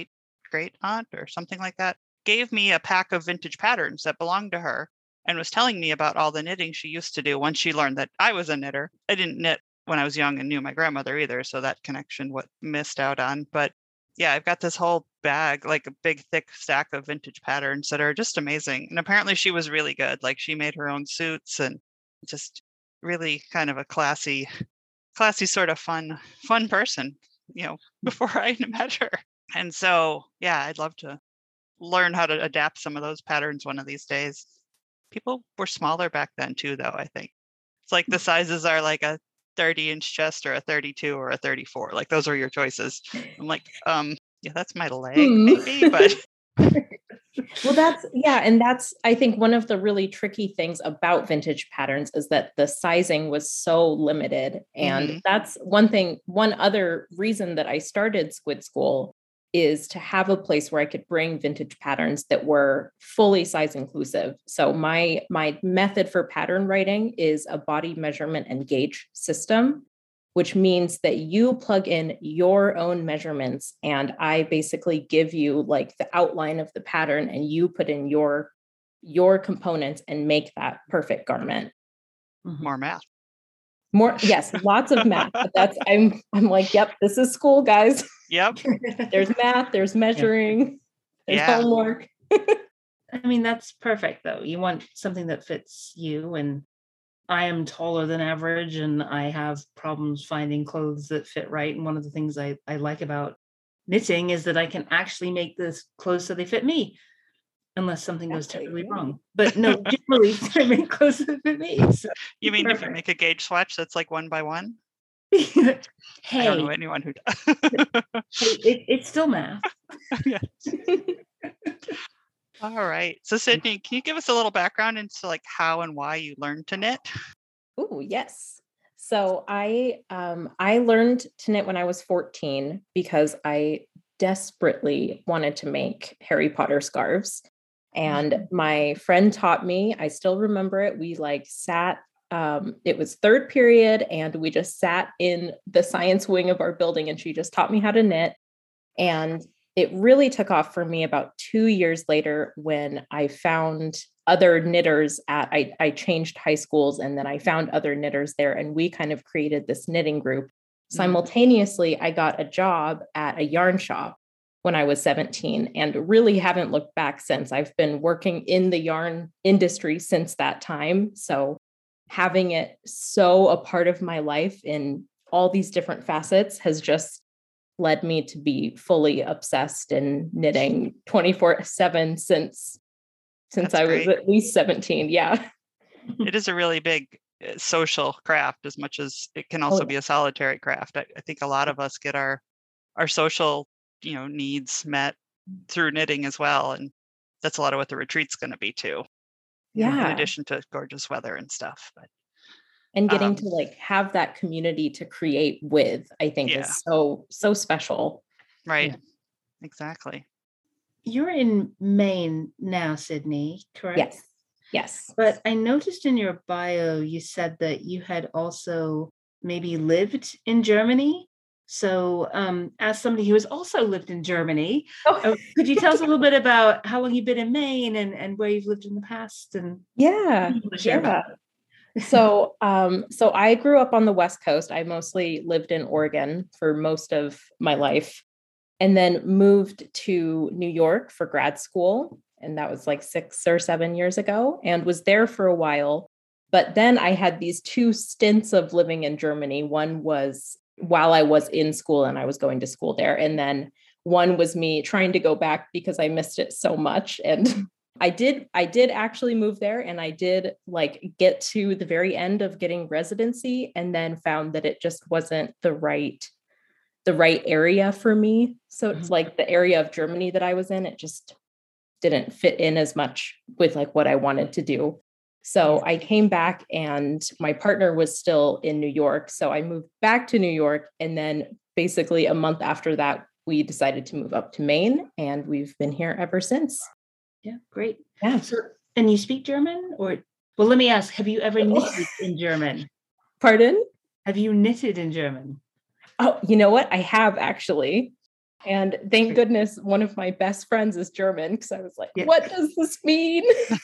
Speaker 1: great aunt or something like that gave me a pack of vintage patterns that belonged to her and was telling me about all the knitting she used to do once she learned that I was a knitter. I didn't knit when I was young and knew my grandmother either, so that connection what missed out on. But yeah, I've got this whole bag, like a big thick stack of vintage patterns that are just amazing. And apparently she was really good. Like she made her own suits and just really kind of a classy, classy sort of fun, fun person, you know, before I met her. And so, yeah, I'd love to learn how to adapt some of those patterns one of these days. People were smaller back then too, though, I think. It's like the sizes are like a thirty inch chest or a thirty-two or a thirty-four. Like those are your choices. I'm like, um, yeah, that's my leg,
Speaker 3: Hmm.
Speaker 1: maybe, but
Speaker 3: Well, that's, yeah. And that's, I think, one of the really tricky things about vintage patterns is that the sizing was so limited. And
Speaker 1: Mhm.
Speaker 3: that's one thing, one other reason that I started Squid School is to have a place where I could bring vintage patterns that were fully size inclusive. So my, my method for pattern writing is a body measurement and gauge system, which means that you plug in your own measurements and I basically give you like the outline of the pattern and you put in your, your components and make that perfect garment.
Speaker 1: more math.
Speaker 3: More, yes, lots of math, but that's, I'm, I'm like, yep, this is school, guys.
Speaker 1: Yep.
Speaker 3: There's math, there's measuring, there's
Speaker 1: Yeah.
Speaker 3: homework.
Speaker 2: I mean, that's perfect though. You want something that fits you, and I am taller than average and I have problems finding clothes that fit right. And one of the things I, I like about knitting is that I can actually make this clothes so they fit me, unless something goes
Speaker 3: Exactly,
Speaker 2: terribly
Speaker 3: yeah.
Speaker 2: wrong. But no, generally I make clothes that fit me. So
Speaker 1: You mean if you
Speaker 2: perfect.
Speaker 1: make a gauge swatch that's like one by one? I don't know
Speaker 2: Hey,
Speaker 1: anyone who does.
Speaker 2: hey, it, it's still math.
Speaker 1: Yeah. All right. So Sydney, can you give us a little background into like how and why you learned to knit?
Speaker 3: Oh, yes. So I um, I learned to knit when I was fourteen because I desperately wanted to make Harry Potter scarves. And my friend taught me, I still remember it. We like sat, um, it was third period, and we just sat in the science wing of our building, and she just taught me how to knit. And it really took off for me about two years later when I found other knitters at, I, I changed high schools, and then I found other knitters there, and we kind of created this knitting group. Simultaneously, I got a job at a yarn shop when I was seventeen and really haven't looked back since. I've been working in the yarn industry since that time. So having it so a part of my life in all these different facets has just led me to be fully obsessed in knitting twenty-four seven since since
Speaker 1: That's
Speaker 3: I was
Speaker 1: great.
Speaker 3: at least seventeen. Yeah.
Speaker 1: It is a really big uh, social craft as much as it can also
Speaker 3: Oh,
Speaker 1: be a solitary craft. I, I think a lot of us get our our social, you know, needs met through knitting as well. And that's a lot of what the retreat's going to be too, you know, in
Speaker 3: yeah.
Speaker 1: addition to gorgeous weather and stuff. But
Speaker 3: And getting
Speaker 1: um,
Speaker 3: to like have that community to create with, I think
Speaker 1: Yeah.
Speaker 3: is so, so special.
Speaker 1: right.
Speaker 2: Yeah.
Speaker 1: Exactly.
Speaker 2: You're in Maine now, Sydney, correct?
Speaker 3: Yes. Yes.
Speaker 2: But I noticed in your bio, you said that you had also maybe lived in Germany. So um, as somebody who has also lived in Germany,
Speaker 3: Oh.
Speaker 2: uh, could you tell us a little bit about how long you've been in Maine and, and where you've lived in the past? And
Speaker 3: Yeah.
Speaker 2: you want to share about
Speaker 3: Yeah. So, um, so I grew up on the West Coast. I mostly lived in Oregon for most of my life, and then moved to New York for grad school. And that was like six or seven years ago, and was there for a while. But then I had these two stints of living in Germany. One was while I was in school and I was going to school there. And then one was me trying to go back because I missed it so much. And I did, I did actually move there, and I did like get to the very end of getting residency, and then found that it just wasn't the right, the right area for me. So it's
Speaker 2: Mhm.
Speaker 3: like the area of Germany that I was in, it just didn't fit in as much with like what I wanted to do. So I came back, and my partner was still in New York. So I moved back to New York. And then basically a month after that, we decided to move up to Maine, and we've been here ever since.
Speaker 2: Yeah, great.
Speaker 3: Yeah.
Speaker 2: So, and you speak German? Or, well, let me ask, have you ever knitted in German?
Speaker 3: Pardon?
Speaker 2: Have you knitted in German?
Speaker 3: Oh, you know what? I have actually. And thank goodness one of my best friends is German, because I was like, yeah. What does this mean?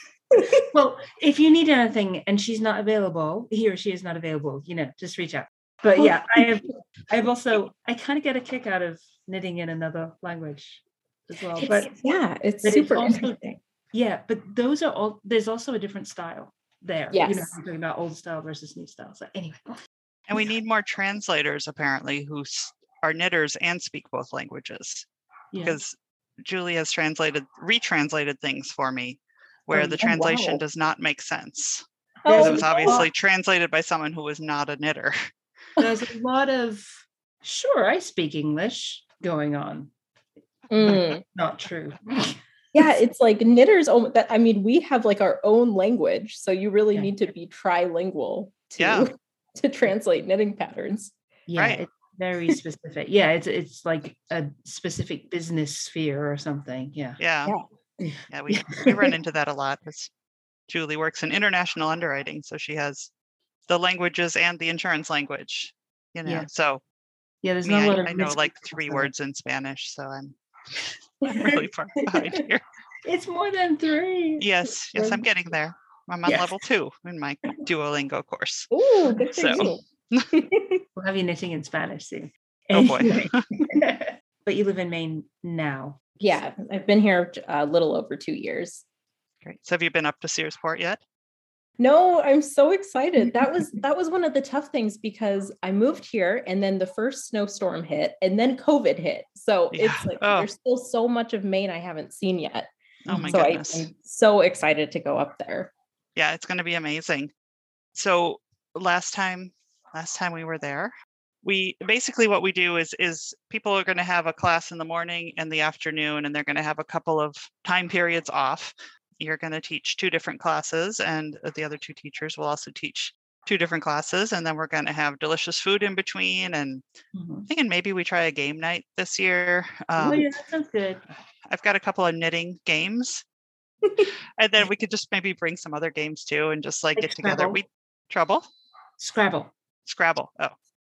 Speaker 2: Well, if you need anything and she's not available, he or she is not available, you know, just reach out. But yeah, I have I have also I kind of get a kick out of knitting in another language as well.
Speaker 3: It's,
Speaker 2: but
Speaker 3: yeah, it's
Speaker 2: but
Speaker 3: super
Speaker 2: it's also,
Speaker 3: interesting.
Speaker 2: Yeah, but those are all there's also a different style there.
Speaker 3: Yes.
Speaker 2: You know, I'm talking about old style versus new style. So anyway.
Speaker 1: And we need more translators apparently who are knitters and speak both languages. Yeah. Because Julie has translated, retranslated things for me where oh, the translation oh, wow. does not make sense. Oh, it was obviously translated by someone who was not a knitter.
Speaker 2: There's a lot of, sure, I speak English going on.
Speaker 3: Mm.
Speaker 2: Not true.
Speaker 3: Yeah, it's like knitters. That I mean, we have like our own language, so you really yeah. need to be trilingual to
Speaker 1: yeah.
Speaker 3: to translate knitting patterns.
Speaker 2: Yeah, right. It's very specific. Yeah, it's it's like a specific business sphere or something. Yeah.
Speaker 1: Yeah. Yeah, yeah we, we run into that a lot. Because Julie works in international underwriting, so she has the languages and the insurance language. You know, yeah. so
Speaker 2: yeah, there's
Speaker 1: me,
Speaker 2: no
Speaker 1: I, I know like three words in Spanish, so I'm I'm really far behind here.
Speaker 2: It's more than three.
Speaker 1: Yes, yes, I'm getting there. I'm on yes. level two in my Duolingo course.
Speaker 3: Oh, good for
Speaker 1: so.
Speaker 3: you.
Speaker 2: We'll have you knitting in Spanish soon.
Speaker 1: Oh boy.
Speaker 2: But you live in Maine now.
Speaker 3: Yeah, I've been here a little over two years.
Speaker 1: Great. So have you been up to Searsport yet?
Speaker 3: No, I'm so excited. That was that was one of the tough things because I moved here and then the first snowstorm hit and then COVID hit. So yeah. it's like oh. there's still so much of Maine I haven't seen yet.
Speaker 1: Oh my
Speaker 3: so
Speaker 1: goodness.
Speaker 3: I, I'm so excited to go up there.
Speaker 1: Yeah, it's going to be amazing. So last time last time we were there, we basically what we do is is people are going to have a class in the morning and the afternoon, and they're going to have a couple of time periods off. You're going to teach two different classes, and the other two teachers will also teach two different classes. And then we're going to have delicious food in between. And mm-hmm. I'm thinking maybe we try a game night this year.
Speaker 2: Um, oh, yeah, that sounds good.
Speaker 1: I've got a couple of knitting games. And then we could just maybe bring some other games too and just like, like get Scrabble. together. We Trouble?
Speaker 2: Scrabble.
Speaker 1: Scrabble. Oh,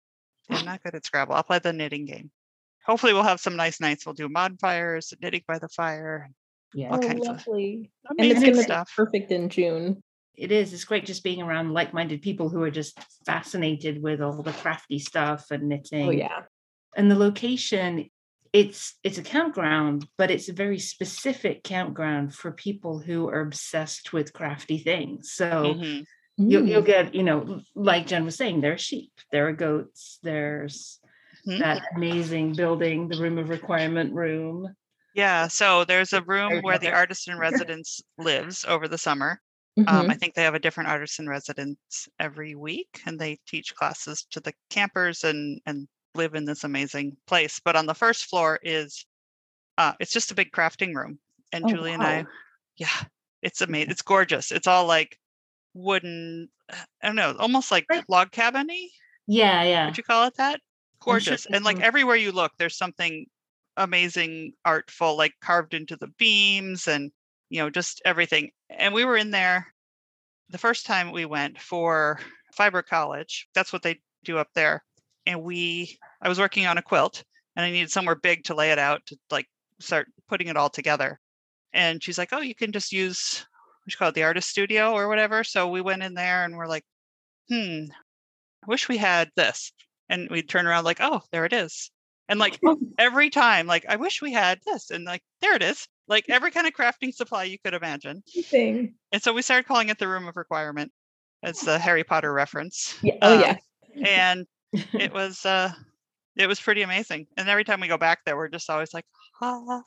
Speaker 1: I'm not good at Scrabble. I'll play the knitting game. Hopefully we'll have some nice nights. We'll do bonfires, knitting by the fire.
Speaker 3: Yeah.
Speaker 1: All
Speaker 3: oh,
Speaker 1: kinds
Speaker 3: lovely.
Speaker 1: Of
Speaker 3: and it's going to
Speaker 1: stuff.
Speaker 3: be perfect in June.
Speaker 2: It is. It's great just being around like-minded people who are just fascinated with all the crafty stuff and knitting.
Speaker 3: Oh, yeah.
Speaker 2: And the location, it's it's a campground, but it's a very specific campground for people who are obsessed with crafty things. So mm-hmm. you'll, you'll get, you know, like Jen was saying, there are sheep, there are goats, there's mm-hmm. that amazing building, the Room of Requirement room.
Speaker 1: Yeah, so there's a room where the artist in residence lives over the summer. Mm-hmm. Um, I think they have a different artist in residence every week, and they teach classes to the campers and and live in this amazing place. But on the first floor is, uh, it's just a big crafting room. And oh, Julie wow. and I, yeah, it's amazing. It's gorgeous. It's all like wooden, I don't know, almost like log cabin-y.
Speaker 2: Yeah, yeah.
Speaker 1: Would you call it that? Gorgeous. Sure and like everywhere you look, there's something amazing artful like carved into the beams and you know just everything. And we were in there the first time we went for Fiber College. That's what they do up there. And we I was working on a quilt and I needed somewhere big to lay it out to like start putting it all together. And she's like, oh, you can just use what you call it, the artist studio or whatever. So we went in there and we're like, hmm I wish we had this. And we turn around like, oh, there it is. And like every time, like, I wish we had this. And like, there it is. Like every kind of crafting supply you could imagine.
Speaker 3: Thing.
Speaker 1: And so we started calling it the Room of Requirement. It's the Harry Potter reference.
Speaker 3: Yeah. Oh, um, yeah.
Speaker 1: And it was, uh, it was pretty amazing. And every time we go back there, we're just always like, ah.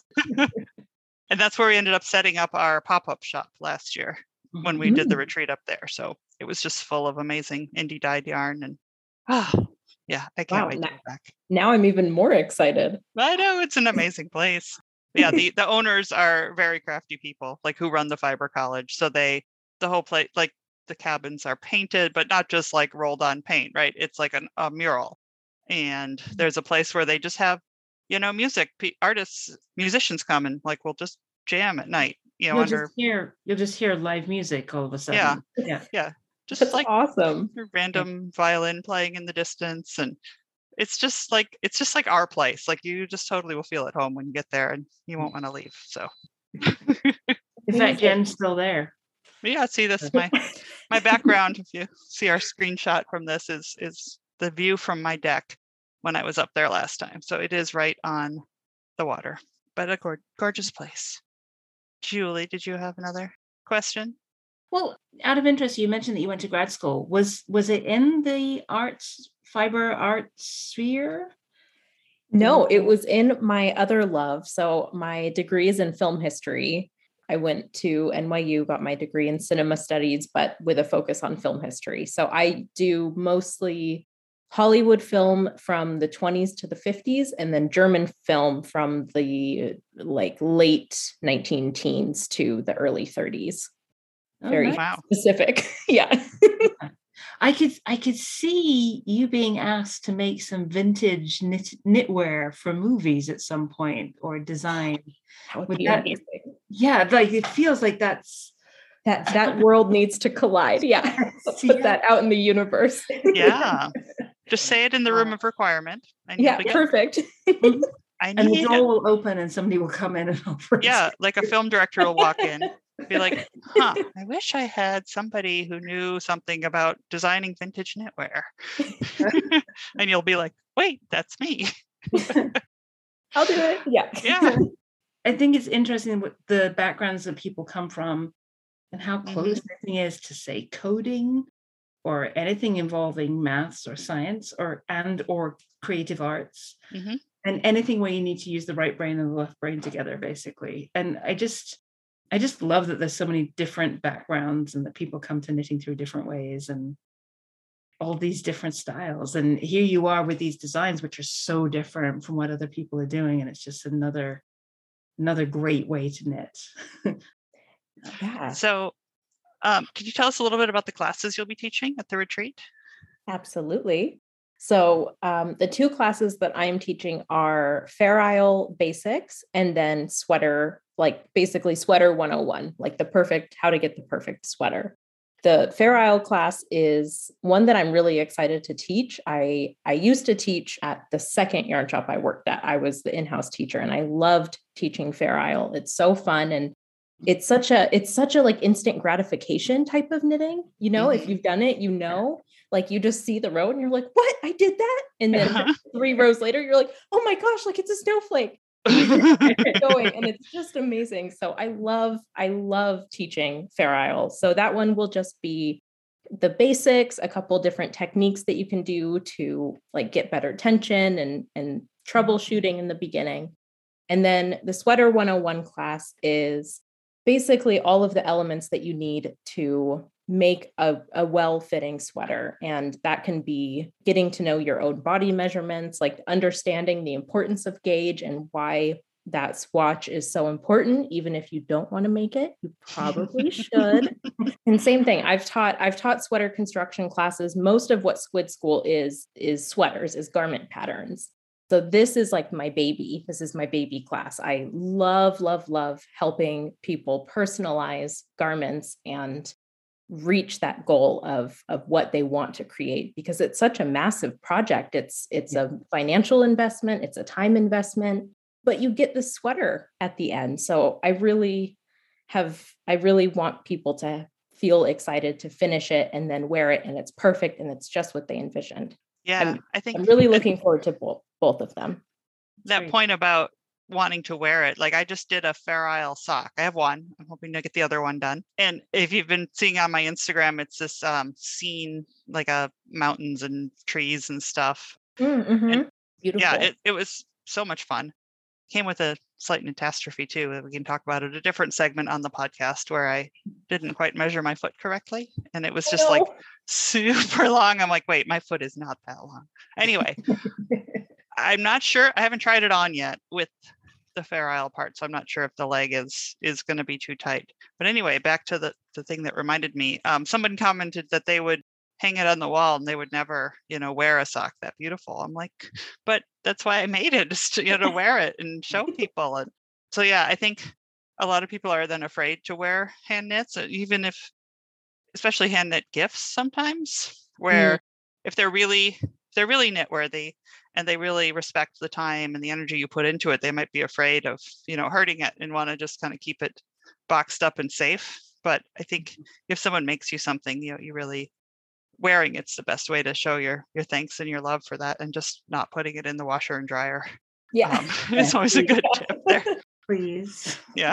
Speaker 1: And that's where we ended up setting up our pop-up shop last year when we mm-hmm. did the retreat up there. So it was just full of amazing indie dyed yarn and, ah. Oh, yeah, I can't
Speaker 3: wow,
Speaker 1: wait
Speaker 3: now,
Speaker 1: to go back.
Speaker 3: Now I'm even more excited.
Speaker 1: I know, it's an amazing place. Yeah, the, the owners are very crafty people, like who run the Fiber College. So they, the whole place, like the cabins are painted, but not just like rolled on paint, right? It's like an, a mural. And there's a place where they just have, you know, music, p- artists, musicians come and like, we'll just jam at night, you know,
Speaker 2: you'll
Speaker 1: under.
Speaker 2: Just hear, you'll just hear live music all of a sudden.
Speaker 1: Yeah,
Speaker 2: yeah.
Speaker 1: yeah. Just
Speaker 3: That's
Speaker 1: like
Speaker 3: awesome.
Speaker 1: Random violin playing in the distance. And it's just like it's just like our place. Like you just totally will feel at home when you get there, and you won't want to leave. So,
Speaker 2: in fact, Jen's still there.
Speaker 1: Yeah, see, this is my my background. If you see our screenshot from this, is is the view from my deck when I was up there last time. So it is right on the water, but a gor- gorgeous place. Julie, did you have another question?
Speaker 2: Well, out of interest, you mentioned that you went to grad school. Was was it in the arts, fiber arts sphere?
Speaker 3: No, it was in my other love. So my degree is in film history. I went to N Y U, got my degree in cinema studies, but with a focus on film history. So I do mostly Hollywood film from the twenties to the fifties, and then German film from the like late nineteen teens to the early thirties.
Speaker 2: Oh,
Speaker 3: Very
Speaker 2: nice.
Speaker 3: specific. Yeah.
Speaker 2: I could I could see you being asked to make some vintage knit, knitwear for movies at some point, or design.
Speaker 3: That would
Speaker 2: Would
Speaker 3: be
Speaker 2: that-
Speaker 3: amazing.
Speaker 2: Yeah, like it feels like that's
Speaker 3: That that world needs to collide. Yeah. Put
Speaker 2: yeah.
Speaker 3: that out in the universe.
Speaker 1: Yeah, just say it in the room of requirement, and you'll
Speaker 3: Yeah,
Speaker 1: be good.
Speaker 3: perfect.
Speaker 1: I
Speaker 2: And the
Speaker 1: need
Speaker 2: door
Speaker 1: it.
Speaker 2: will open and somebody will come in and offer.
Speaker 1: Yeah, like a film director will walk in, be like, huh, I wish I had somebody who knew something about designing vintage knitwear. And you'll be like, wait, that's me.
Speaker 3: I'll do it. Yeah.
Speaker 1: Yeah.
Speaker 2: I think it's interesting what the backgrounds that people come from and how
Speaker 1: Mhm.
Speaker 2: close knitting is to, say, coding or anything involving maths or science or and or creative arts.
Speaker 1: Mhm.
Speaker 2: And anything where you need to use the right brain and the left brain together, basically. And I just I just love that there's so many different backgrounds and that people come to knitting through different ways and all these different styles. And here you are with these designs, which are so different from what other people are doing. And it's just another another great way to knit.
Speaker 3: Yeah,
Speaker 1: So, um, could you tell us a little bit about the classes you'll be teaching at the retreat?
Speaker 3: absolutely. So um, the two classes that I'm teaching are Fair Isle Basics and then sweater, like basically sweater one oh one, like the perfect, how to get the perfect sweater. The Fair Isle class is one that I'm really excited to teach. I, I used to teach at the second yarn shop I worked at. I was the in-house teacher and I loved teaching Fair Isle. It's so fun. And it's such a, it's such a like instant gratification type of knitting. You know, if you've done it, you know, like you just see the row and you're like, what? I did that. And then
Speaker 1: Uh-huh.
Speaker 3: three rows later, you're like, oh my gosh, like it's a snowflake. Going and it's just amazing. So I love, I love teaching Fair Isle. So that one will just be the basics, a couple different techniques that you can do to like get better tension and, and troubleshooting in the beginning. And then the Sweater one oh one class is basically all of the elements that you need to make a, a well-fitting sweater. And that can be getting to know your own body measurements, like understanding the importance of gauge and why that swatch is so important. Even if you don't want to make it, you probably should. And same thing, I've taught, I've taught sweater construction classes. Most of what Squid School is, is sweaters, is garment patterns. So this is like my baby. This is my baby class. I love, love, love helping people personalize garments and reach that goal of, of what they want to create, because it's such a massive project. It's, it's a financial investment. It's a time investment, but you get the sweater at the end. So I really have, I really want people to feel excited to finish it and then wear it. And it's perfect. And it's just what they envisioned.
Speaker 1: Yeah,
Speaker 3: I'm,
Speaker 1: I think
Speaker 3: I'm really looking forward to both, both of them.
Speaker 1: that
Speaker 2: Great.
Speaker 1: point about wanting to wear it. Like I just did a Fair Isle sock. I have one. I'm hoping to get the other one done. And if you've been seeing on my Instagram, it's this um, scene, like a mountains and trees and stuff.
Speaker 3: Mm-hmm.
Speaker 1: And
Speaker 3: Beautiful.
Speaker 1: yeah, it, it was so much fun. Came with a slight catastrophe too, that we can talk about at a different segment on the podcast, where I didn't quite measure my foot correctly. And it was just like super long. I'm like, wait, my foot is not that long. Anyway, I'm not sure. I haven't tried it on yet with the Fair Isle part, so I'm not sure if the leg is is going to be too tight. But anyway, back to the the thing that reminded me. Um, someone commented that they would hang it on the wall and they would never, you know, wear a sock that beautiful. I'm like, but that's why I made it, is to, you know, to wear it and show people. And so yeah, I think a lot of people are then afraid to wear hand knits, even if, especially hand knit gifts sometimes, where mm. if they're really if they're really knit worthy and they really respect the time and the energy you put into it, they might be afraid of, you know, hurting it and want to just kind of keep it boxed up and safe. But I think if someone makes you something, you know, you really wearing it's the best way to show your your thanks and your love for that, and just not putting it in the washer and dryer.
Speaker 3: Yeah.
Speaker 1: Um, it's always a good tip there.
Speaker 2: Please.
Speaker 1: Yeah.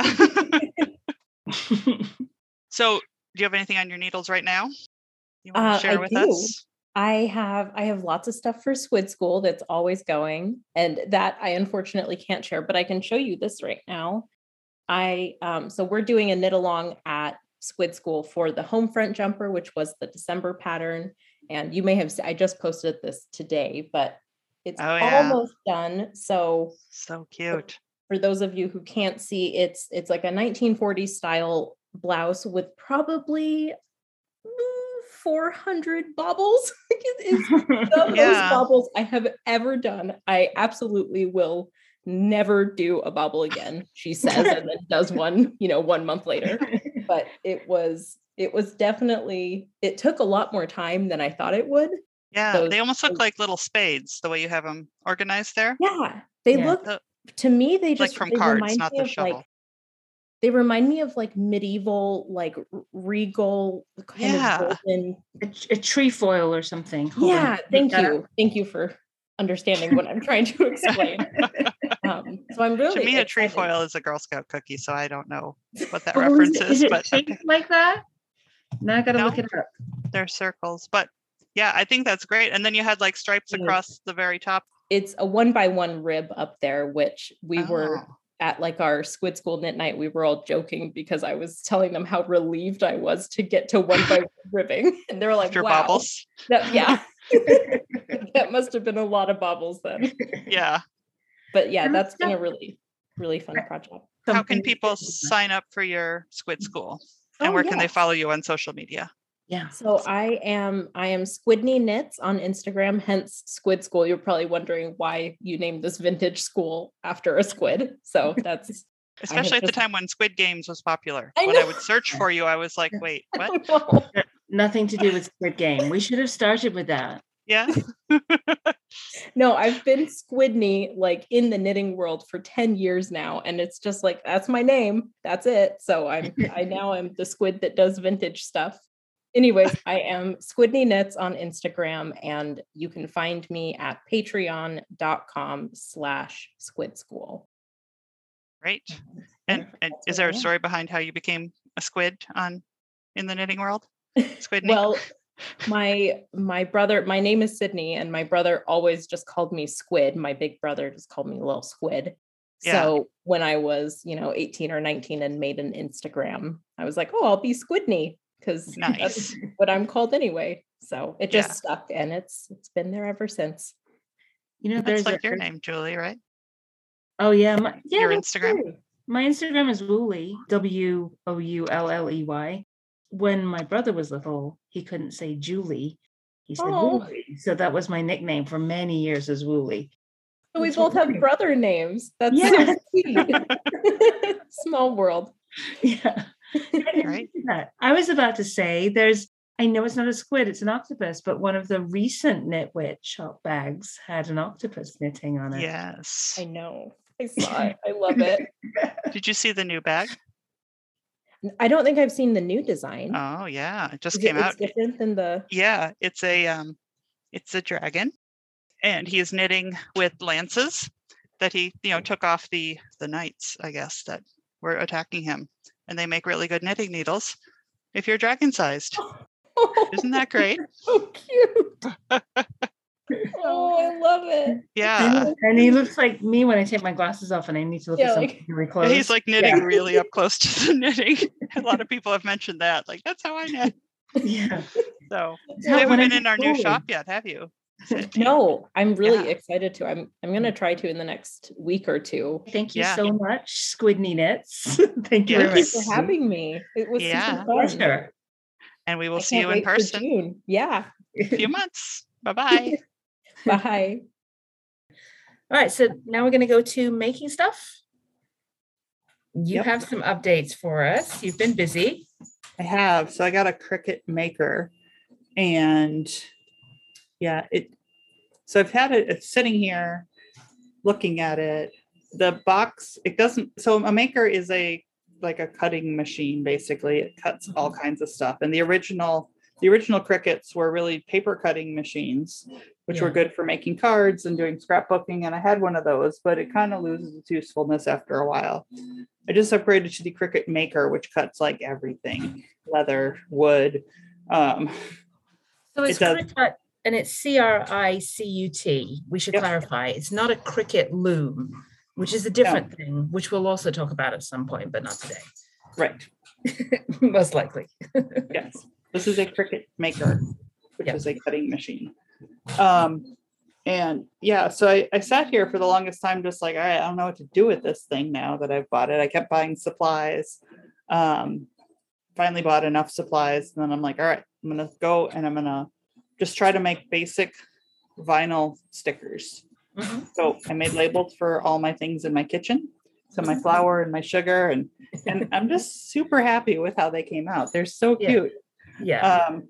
Speaker 1: So do you have anything on your needles right now you want to
Speaker 3: Uh,
Speaker 1: share
Speaker 3: I
Speaker 1: with
Speaker 3: do.
Speaker 1: us?
Speaker 3: I have I have lots of stuff for Squid School that's always going, and that I unfortunately can't share, but I can show you this right now. I um so we're doing a knit along at Squid School for the home front jumper, which was the December pattern. And you may have se- I just posted this today, but it's
Speaker 1: Oh, yeah.
Speaker 3: almost done. So
Speaker 1: So cute.
Speaker 3: for those of you who can't see, it's it's like a nineteen forties style blouse with probably mm, four hundred bobbles. It is the most
Speaker 1: Yeah.
Speaker 3: bobbles I have ever done. I absolutely will never do a bobble again, she says, and then does one, you know, one month later. But it was it was definitely, it took a lot more time than I thought it would.
Speaker 1: Yeah.
Speaker 3: Those-
Speaker 1: They almost look
Speaker 3: those-
Speaker 1: like little spades, the way you have them organized there.
Speaker 3: Yeah, they
Speaker 2: Yeah.
Speaker 3: look
Speaker 1: Uh,
Speaker 3: to me, they
Speaker 1: like
Speaker 3: just
Speaker 1: from
Speaker 3: they
Speaker 1: cards,
Speaker 3: remind
Speaker 1: not
Speaker 3: me
Speaker 1: the
Speaker 3: of
Speaker 1: shovel.
Speaker 3: like they remind me of like medieval, like r- regal kind
Speaker 1: Yeah.
Speaker 3: of golden.
Speaker 2: a, a trefoil or something. Hold on.
Speaker 3: Yeah, thank
Speaker 2: Look that
Speaker 3: you. Thank you for understanding what I'm trying to explain. Um, so I'm really
Speaker 1: To me, a
Speaker 3: excited.
Speaker 1: trefoil is a Girl Scout cookie, so I don't know what that
Speaker 2: up. Oh,
Speaker 1: reference
Speaker 2: is,
Speaker 1: is,
Speaker 2: is it
Speaker 1: but
Speaker 2: shaped
Speaker 1: okay,
Speaker 2: like that? Now I gotta look
Speaker 1: No.
Speaker 2: it up.
Speaker 1: they're circles. But yeah, I think that's great. And then you had like stripes
Speaker 3: It is.
Speaker 1: across the very top.
Speaker 3: It's a one by one rib up there, which we were
Speaker 1: Oh.
Speaker 3: at like our Squid School knit night. We were all joking because I was telling them how relieved I was to get to one by one ribbing. And they were like,
Speaker 1: After
Speaker 3: wow.
Speaker 1: bobbles.
Speaker 3: That, yeah. That must have been a lot of bobbles then.
Speaker 1: Yeah.
Speaker 3: But yeah,
Speaker 2: And
Speaker 3: that's
Speaker 2: it's
Speaker 3: been a
Speaker 2: got-
Speaker 3: really, really fun project.
Speaker 1: How
Speaker 2: Something
Speaker 1: can people
Speaker 2: different.
Speaker 1: sign up for your Squid School? And
Speaker 3: Oh,
Speaker 1: where can they
Speaker 3: yes.
Speaker 1: follow you on social media?
Speaker 2: Yeah.
Speaker 3: So I am I am Squidney Knits on Instagram, hence Squid School. You're probably wondering why you named this vintage school after a squid. So that's
Speaker 1: Especially at the
Speaker 3: just-
Speaker 1: time when Squid Games was popular.
Speaker 3: I
Speaker 1: When I
Speaker 3: know.
Speaker 1: would search for you, I was like, wait, what?
Speaker 2: Nothing to do with Squid Game. We should have started with that.
Speaker 1: Yeah.
Speaker 3: No, I've been Squidney like in the knitting world for ten years now. And it's just like that's my name. That's it. So I'm I now am the squid that does vintage stuff. Anyways, I am Squidney Knits on Instagram, and you can find me at patreon.com slash squid school.
Speaker 1: Great. And, and
Speaker 3: That's
Speaker 1: is
Speaker 3: where
Speaker 1: there
Speaker 3: I
Speaker 1: a
Speaker 3: am.
Speaker 1: story behind how you became a squid on in the knitting world? Squid knit?
Speaker 3: Well, my my brother, my name is Sydney, and my brother always just called me Squid. My big brother just called me Little Squid.
Speaker 1: Yeah.
Speaker 3: So when I was, you know, eighteen or nineteen and made an Instagram, I was like, oh, I'll be Squidney because
Speaker 1: Nice.
Speaker 3: that's what I'm called anyway. So it just
Speaker 1: Yeah.
Speaker 3: stuck, and it's it's been there ever since.
Speaker 2: You know,
Speaker 1: That's
Speaker 2: there's
Speaker 1: like
Speaker 2: a,
Speaker 1: your name, Julie, right?
Speaker 2: Oh yeah, my, yeah.
Speaker 1: Your
Speaker 2: that's
Speaker 1: Instagram?
Speaker 2: true. My Instagram is Woolley, W O U L L E Y. When my brother was little, he couldn't say Julie. He said
Speaker 3: Oh.
Speaker 2: Woolley. So that was my nickname for many years as Woolley.
Speaker 3: So we
Speaker 2: That's
Speaker 3: both have
Speaker 2: funny.
Speaker 3: brother names. That's
Speaker 2: Yeah.
Speaker 3: so sweet. Small world.
Speaker 2: Yeah. I didn't
Speaker 1: Right.
Speaker 2: do that. I was about to say there's I know it's not a squid, it's an octopus, but one of the recent Knitwit shop bags had an octopus knitting on it.
Speaker 1: Yes.
Speaker 3: I know. I saw it. I love it.
Speaker 1: Did you see the new bag?
Speaker 3: I don't think I've seen the new design.
Speaker 1: Oh yeah, it just
Speaker 3: Is it-
Speaker 1: came
Speaker 3: it's
Speaker 1: out.
Speaker 3: different than the
Speaker 1: Yeah, it's a um it's a dragon, and he is knitting with lances that he, you know, took off the the knights, I guess, that were attacking him. And they make really good knitting needles if you're dragon sized. Isn't that great?
Speaker 3: so cute? Oh, I love it.
Speaker 1: Yeah.
Speaker 2: And, and he looks like me when I take my glasses off and I need to look
Speaker 3: Yeah,
Speaker 2: at something
Speaker 3: like-
Speaker 2: really
Speaker 1: Yeah,
Speaker 2: close.
Speaker 1: he's like knitting really up close to the knitting. A lot of people have mentioned that. Like, that's how I knit.
Speaker 2: Yeah.
Speaker 1: So
Speaker 2: It's
Speaker 1: you
Speaker 2: how-
Speaker 1: haven't
Speaker 2: when
Speaker 1: been
Speaker 2: I'm
Speaker 1: in our new
Speaker 2: schooling.
Speaker 1: shop yet, have you?
Speaker 3: No, I'm really
Speaker 1: Yeah.
Speaker 3: excited to. I'm I'm gonna try to in the next week or two.
Speaker 2: Thank you
Speaker 1: Yeah.
Speaker 2: so much, Squidney Knits. Thank you
Speaker 1: Yes.
Speaker 2: very
Speaker 3: Thank you
Speaker 2: much.
Speaker 3: for having me. It was
Speaker 1: Yeah.
Speaker 3: super fun.
Speaker 2: Pleasure.
Speaker 1: And we will
Speaker 3: I
Speaker 1: see
Speaker 3: can't
Speaker 1: you in
Speaker 3: wait for
Speaker 1: person
Speaker 3: June. Yeah.
Speaker 1: in a few months. Bye-bye.
Speaker 3: Bye.
Speaker 2: All right, so now we're going to go to making stuff. You
Speaker 1: Yep.
Speaker 2: have some updates for us. You've been busy.
Speaker 1: I have. So I got a Cricut Maker, and yeah, it So I've had it, it's sitting here looking at it. The box, it doesn't, so a maker is a like a cutting machine, basically. It cuts all kinds of stuff. And the original, the original Cricuts were really paper cutting machines, which
Speaker 2: Yeah.
Speaker 1: were good for making cards and doing scrapbooking. And I had one of those, but it kind of loses its usefulness after a while. I just upgraded to the Cricut Maker, which cuts like everything, leather, wood. Um,
Speaker 2: So it's
Speaker 1: It does.
Speaker 2: Cricut and it's C R I C U T. We should
Speaker 1: Yep.
Speaker 2: clarify. It's not a Cricut loom, which is a different thing, which we'll also talk about at some point, but not today.
Speaker 1: right.
Speaker 2: Most likely.
Speaker 1: Yes. This is a Cricut Maker, which
Speaker 2: Yeah.
Speaker 1: is a cutting machine. Um, and yeah, so I, I sat here for the longest time, just like, all right, I don't know what to do with this thing now that I've bought it. I kept buying supplies. Um, finally bought enough supplies. And then I'm like, all right, I'm going to go and I'm going to just try to make basic vinyl stickers.
Speaker 2: Mhm.
Speaker 1: So I made labels for all my things in my kitchen. So my flour and my sugar, and and I'm just super happy with how they came out. They're so
Speaker 2: Yeah.
Speaker 1: cute.
Speaker 2: Yeah.
Speaker 1: Um,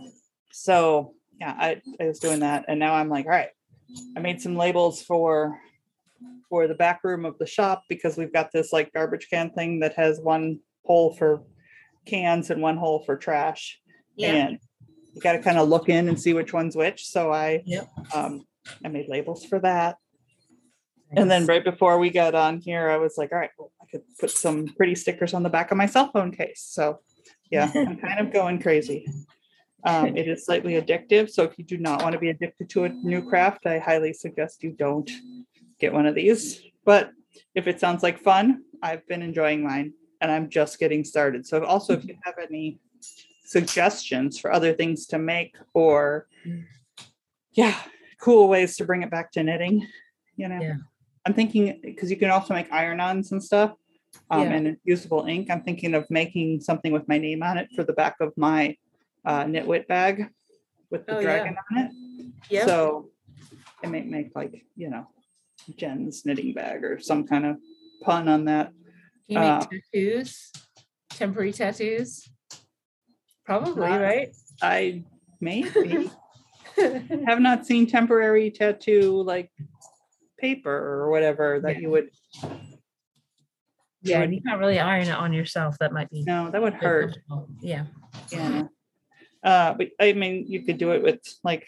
Speaker 1: so yeah, I, I was doing that, and now I'm like, all right, I made some labels for for the back room of the shop, because we've got this like garbage can thing that has one hole for cans and one hole for trash,
Speaker 2: Yeah.
Speaker 1: and you got to kind of look in and see which one's which. So I
Speaker 2: Yep.
Speaker 1: um, I made labels for that. And then right before we got on here, I was like, all right, well, I could put some pretty stickers on the back of my cell phone case. So yeah, I'm kind of going crazy. Um, it is slightly addictive. So if you do not want to be addicted to a new craft, I highly suggest you don't get one of these. But if it sounds like fun, I've been enjoying mine and I'm just getting started. So also, if you have any suggestions for other things to make, or yeah, cool ways to bring it back to knitting, you know,
Speaker 2: Yeah.
Speaker 1: I'm thinking, because you can also make iron-ons and stuff, um,
Speaker 2: Yeah.
Speaker 1: and usable ink. I'm thinking of making something with my name on it for the back of my uh, Knitwit bag with the
Speaker 2: Oh,
Speaker 1: dragon on it.
Speaker 2: Yep.
Speaker 1: So I might make like, you know, Jen's knitting bag or some kind of pun on that.
Speaker 2: Can you make
Speaker 1: uh,
Speaker 2: tattoos? Temporary tattoos? Probably,
Speaker 1: Not-
Speaker 2: right?
Speaker 1: I maybe have not seen temporary tattoo like paper or whatever that
Speaker 2: Yeah.
Speaker 1: you would.
Speaker 2: Yeah,
Speaker 1: would-
Speaker 2: and you can't really iron it on yourself. That might be
Speaker 1: No, that would
Speaker 2: very
Speaker 1: hurt.
Speaker 2: comfortable. Yeah.
Speaker 1: Yeah. Uh, but I mean, you could do it with like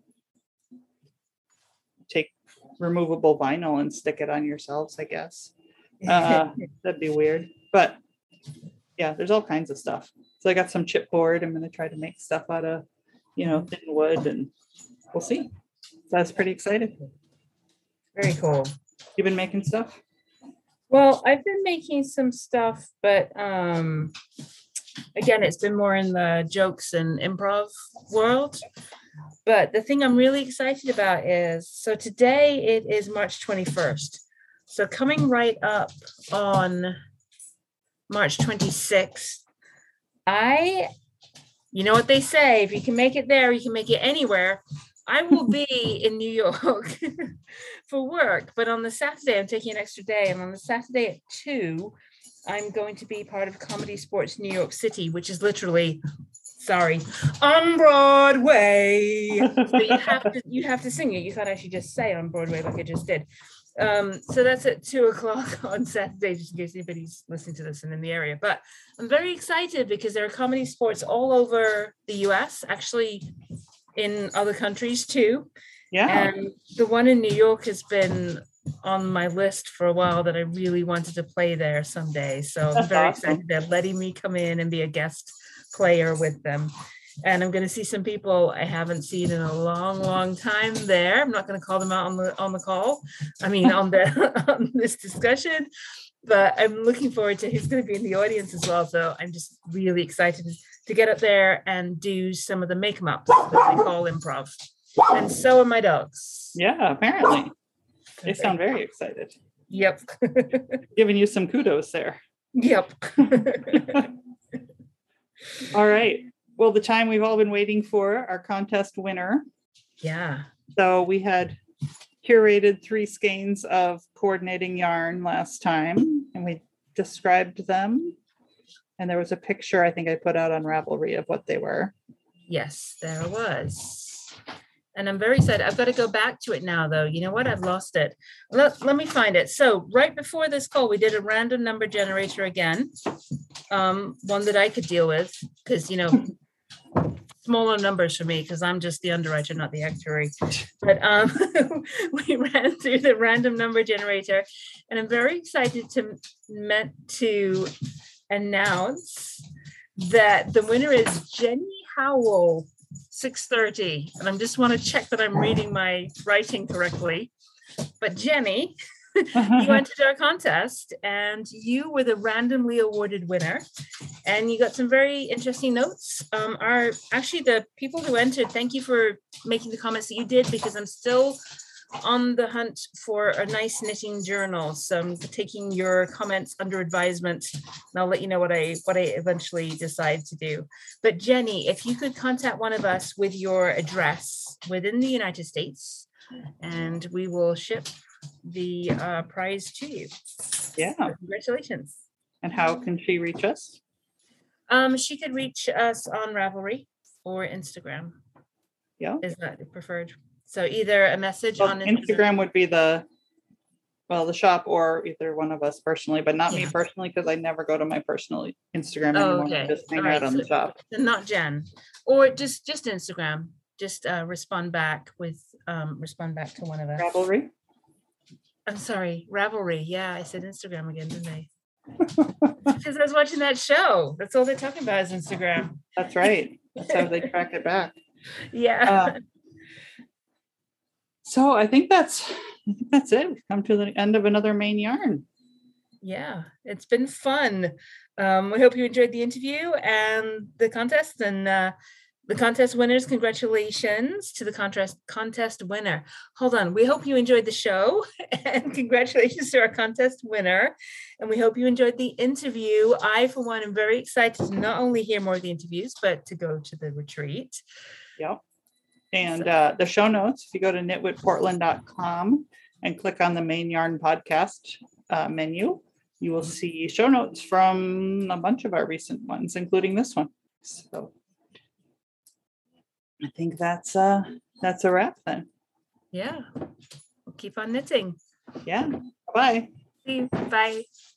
Speaker 1: take removable vinyl and stick it on yourselves, I guess. Uh, that'd be weird, but yeah, there's all kinds of stuff. So I got some chipboard. I'm going to try to make stuff out of, you know, thin wood, and we'll see. So I was pretty excited.
Speaker 2: Very cool.
Speaker 1: You've been making stuff?
Speaker 2: Well, I've been making some stuff, but um again, it's been more in the jokes and improv world. But the thing I'm really excited about is, so today it is March twenty-first. So coming right up on March twenty-sixth, I, you know what they say, if you can make it there, you can make it anywhere. I will be in New York for work, but on the Saturday, I'm taking an extra day. And on the Saturday at two, I'm going to be part of Comedy Sports New York City, which is literally, sorry, on Broadway. So you have to you have to sing it. You can't actually just say on Broadway like I just did. Um, so that's at two o'clock on Saturday, just in case anybody's listening to this and in the area. But I'm very excited because there are comedy sports all over the U S, actually in other countries too.
Speaker 1: Yeah.
Speaker 2: And the one in New York has been on my list for a while that I really wanted to play there someday. So I'm
Speaker 1: That's
Speaker 2: very
Speaker 1: awesome.
Speaker 2: excited they're letting me come in and be a guest player with them. And I'm going to see some people I haven't seen in a long, long time there. I'm not going to call them out on the on the call. I mean, on the on this discussion. But I'm looking forward to who's going to be in the audience as well. So I'm just really excited to get up there and do some of the make 'em ups that we call improv. And so are my dogs.
Speaker 1: Yeah, apparently. They sound very excited.
Speaker 2: Yep.
Speaker 1: Giving you some kudos there.
Speaker 2: Yep.
Speaker 1: All right. Well, the time we've all been waiting for, our contest winner.
Speaker 2: Yeah.
Speaker 1: So we had curated three skeins of coordinating yarn last time, and we described them. And there was a picture I think I put out on Ravelry of what they were.
Speaker 2: Yes, there was. And I'm very excited. I've got to go back to it now, though. You know what? I've lost it. Let, let me find it. So right before this call, we did a random number generator again, um, one that I could deal with because, you know, smaller numbers for me because I'm just the underwriter, not the actuary. But um, we ran through the random number generator, and I'm very excited to meant to announce that the winner is Jenny Howell, six thirty. And I just want to check that I'm reading my writing correctly. But Jenny, you entered our contest and you were the randomly awarded winner. And you got some very interesting notes. Um, are actually the people who entered, thank you for making the comments that you did, because I'm still on the hunt for a nice knitting journal. So I'm taking your comments under advisement, and I'll let you know what I what I eventually decide to do. But Jenny, if you could contact one of us with your address within the United States, and we will ship the uh, prize to you.
Speaker 1: Yeah.
Speaker 2: So congratulations.
Speaker 1: And how can she reach us?
Speaker 2: Um, she could reach us on Ravelry or Instagram.
Speaker 1: Yeah.
Speaker 2: Is that preferred? So either a message
Speaker 1: Well,
Speaker 2: on
Speaker 1: Instagram, Instagram would be the, well, the shop or either one of us personally, but not yeah. me personally, because I never go to my personal Instagram
Speaker 2: oh,
Speaker 1: anymore.
Speaker 2: Okay.
Speaker 1: I just hang
Speaker 2: All
Speaker 1: out
Speaker 2: right.
Speaker 1: on
Speaker 2: so,
Speaker 1: the shop.
Speaker 2: Not Jen. Or just just Instagram. Just uh, respond back with, um, respond back to one of us.
Speaker 1: Ravelry?
Speaker 2: I'm sorry, Ravelry. Yeah, I said Instagram again, didn't I? Because I was watching that show. That's all they're talking about is Instagram.
Speaker 1: That's right. That's how they track it back.
Speaker 2: Yeah.
Speaker 1: Uh, so I think that's I think that's it. We've come to the end of another main yarn.
Speaker 2: Yeah, it's been fun. Um, we hope you enjoyed the interview and the contest. And uh, the contest winners, congratulations to the contest contest winner. Hold on. We hope you enjoyed the show and congratulations to our contest winner. And we hope you enjoyed the interview. I, for one, am very excited to not only hear more of the interviews, but to go to the retreat.
Speaker 1: Yep. And uh, the show notes, if you go to knitwit portland dot com and click on the main yarn podcast uh, menu, you will see show notes from a bunch of our recent ones, including this one. So I think that's uh that's a wrap then.
Speaker 2: Yeah. We'll keep on knitting.
Speaker 1: Yeah. Bye.
Speaker 2: See you. Bye.